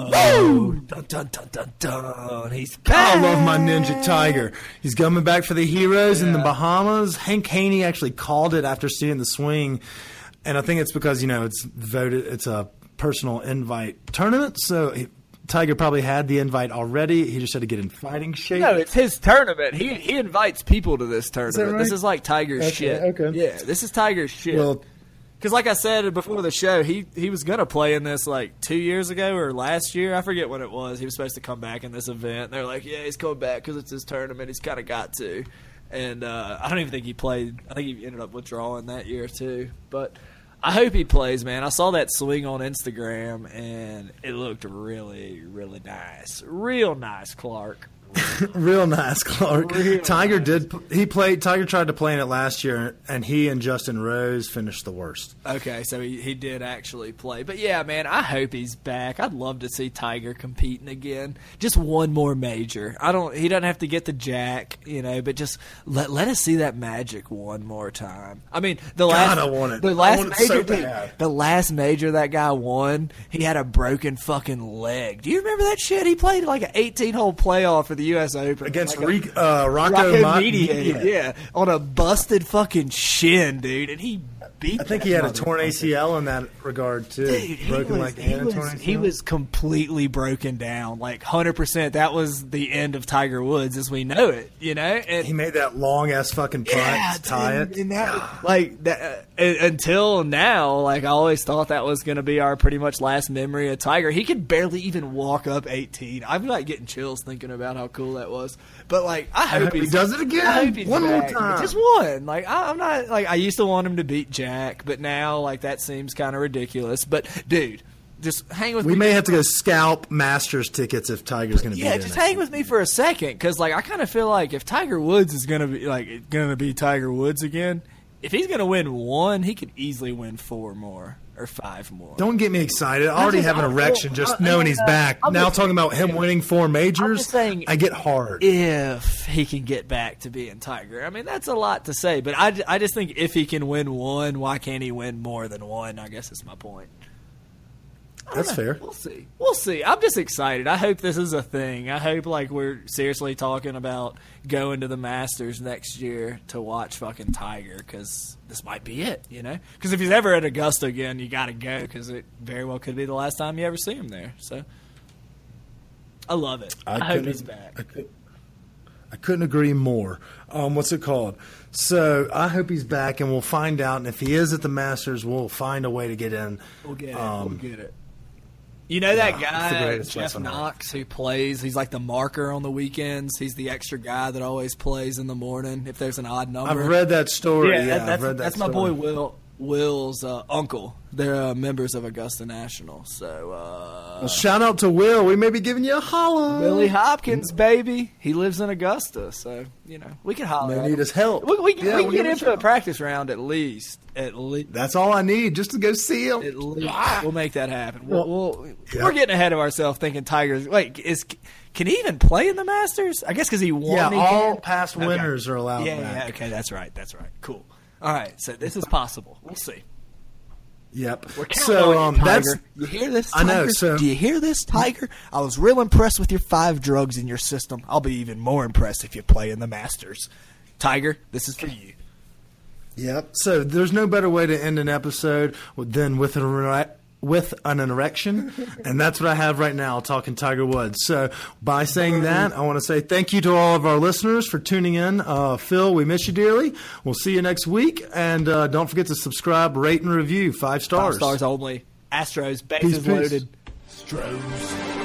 S2: Oh, dun, dun, dun, dun, dun. He's back.
S1: I love my Ninja Tiger. He's coming back for the Heroes
S2: Yeah.
S1: in the Bahamas. Hank Haney actually called it after seeing the swing, and I think it's because, you know, it's voted. It's a personal invite tournament, so he, Tiger probably had the invite already. He just had to get in fighting shape.
S2: No, it's his tournament. He he invites people to this tournament.
S1: right?
S2: This is like Tiger's
S1: Okay,
S2: shit.
S1: okay.
S2: Yeah, this is Tiger's shit.
S1: Well,
S2: Because like I said before the show, he, he was going to play in this like two years ago or last year. I forget when it was. He was supposed to come back in this event. They're like, yeah, he's coming back because it's his tournament. He's kind of got to. And uh, I don't even think he played. I think he ended up withdrawing that year too. But I hope he plays, man. I saw that swing on Instagram, and it looked really, really nice. Real nice, Clark.
S1: real nice, Clark.
S2: Real
S1: Tiger
S2: nice.
S1: did. He played. Tiger tried to play in it last year, and he and Justin Rose finished the worst.
S2: Okay, so he, he did actually play. But yeah, man, I hope he's back. I'd love to see Tiger competing again. Just one more major. I don't he doesn't have to get the jack, you know, but just let let us see that magic one more time. I mean, the last
S1: I want it.
S2: the
S1: I
S2: last
S1: want it
S2: major
S1: so
S2: dude,
S1: bad.
S2: the last major that guy won, he had a broken fucking leg. Do you remember that shit? He played like an eighteen hole playoff for the U S Open
S1: Against
S2: like a-
S1: Rick, uh, Rocco,
S2: Rocco
S1: Ma-
S2: Mediate, yeah, on a busted fucking shin, dude, and he beat.
S1: I think
S2: that
S1: he had a torn
S2: motherfucker.
S1: A C L in that regard too.
S2: Dude, he
S1: Broken
S2: was,
S1: like
S2: he,
S1: and a
S2: was,
S1: torn
S2: he
S1: A C L.
S2: was completely broken down, like one hundred percent. That was the end of Tiger Woods as we know it, you know? And
S1: He made that long ass fucking putt
S2: yeah,
S1: to tie
S2: and,
S1: it.
S2: and that, like that, uh, until now, like I always thought that was going to be our pretty much last memory of Tiger. He could barely even walk up eighteen. I'm like getting chills thinking about how cool that was. But like, I hope,
S1: hope he
S2: he's,
S1: does it again.
S2: I hope he's
S1: One more
S2: back.
S1: time.
S2: Just one. Like I, I'm not like I used to want him to beat Jack, but now like that seems kind of ridiculous. But dude, just hang with
S1: We
S2: me.
S1: may have to go scalp Masters tickets if Tiger's going to be
S2: Yeah,
S1: there
S2: just
S1: next
S2: hang with me for a second, because like I kind of feel like if Tiger Woods is gonna be like gonna be Tiger Woods again, if he's gonna win one, he could easily win four more or five more.
S1: Don't get me excited. I already
S2: just-
S1: have an
S2: I-
S1: erection just
S2: I-
S1: knowing he's
S2: I-
S1: back.
S2: I'm
S1: Now
S2: just-
S1: talking about him winning four majors,
S2: just saying-
S1: I get hard.
S2: If he can get back to being Tiger, I mean that's a lot to say, but I, I just think if he can win one, why can't he win more than one? I guess is my point. I don't
S1: That's
S2: know.
S1: fair.
S2: We'll see. We'll see. I'm just excited. I hope this is a thing. I hope like we're seriously talking about going to the Masters next year to watch fucking Tiger, because this might be it, you know? Because if he's ever at Augusta again, you got to go, because it very well could be the last time you ever see him there. So I love it. I, hope
S1: couldn't-
S2: he's back.
S1: I, could, I couldn't agree more. Um, what's it called? So I hope he's back, and we'll find out. And if he is at the Masters, we'll find a way to get in.
S2: We'll get it.
S1: Um,
S2: we'll get it. You know that
S1: yeah, it's the
S2: guy,
S1: greatest
S2: Jeff
S1: place on earth.
S2: Knox, who plays? He's like the marker on the weekends. He's the extra guy that always plays in the morning if there's an odd number.
S1: I've read that story.
S2: Yeah,
S1: Yeah,
S2: that-
S1: I've
S2: that's,
S1: read that
S2: that's my
S1: story.
S2: boy Will. Will's uh, uncle. They're uh, members of Augusta National. So uh,
S1: Well, shout out to Will. We may be giving you a holla.
S2: Willie Hopkins, baby, he lives in Augusta. So you know we can holler.
S1: May
S2: at
S1: need
S2: him.
S1: his help.
S2: We, we, can-
S1: Yeah,
S2: we can
S1: we'll
S2: get
S1: give him
S2: in
S1: a
S2: for a
S1: shout.
S2: practice round at least. At least.
S1: That's all I need just to go see him.
S2: At least. We'll make that happen. We'll, we'll,
S1: Yeah.
S2: We're getting ahead of ourselves thinking Tigers. Wait, is can he even play in the Masters? I guess because he won.
S1: Yeah,
S2: he
S1: all
S2: can?
S1: past
S2: Okay.
S1: winners are allowed
S2: Yeah,
S1: back.
S2: yeah. Okay, that's right. That's right. Cool. All right, so this is possible. We'll see.
S1: Yep.
S2: We're counting
S1: So
S2: on
S1: um,
S2: you, Tiger.
S1: that's
S2: You hear this,
S1: I
S2: Tiger?
S1: know, so-
S2: Do you hear this, Tiger? I was real impressed with your five drugs in your system. I'll be even more impressed if you play in the Masters. Tiger, this is for you.
S1: Yep. So there's no better way to end an episode than with an ere- with an erection, and that's what I have right now, talking Tiger Woods. So by saying that, I want to say thank you to all of our listeners for tuning in. Uh, Phil, we miss you dearly. We'll see you next week, and uh, don't forget to subscribe, rate, and review. Five stars.
S2: Five stars only. Astros,
S1: Peace,
S2: bases
S1: peace.
S2: loaded.
S4: Astros.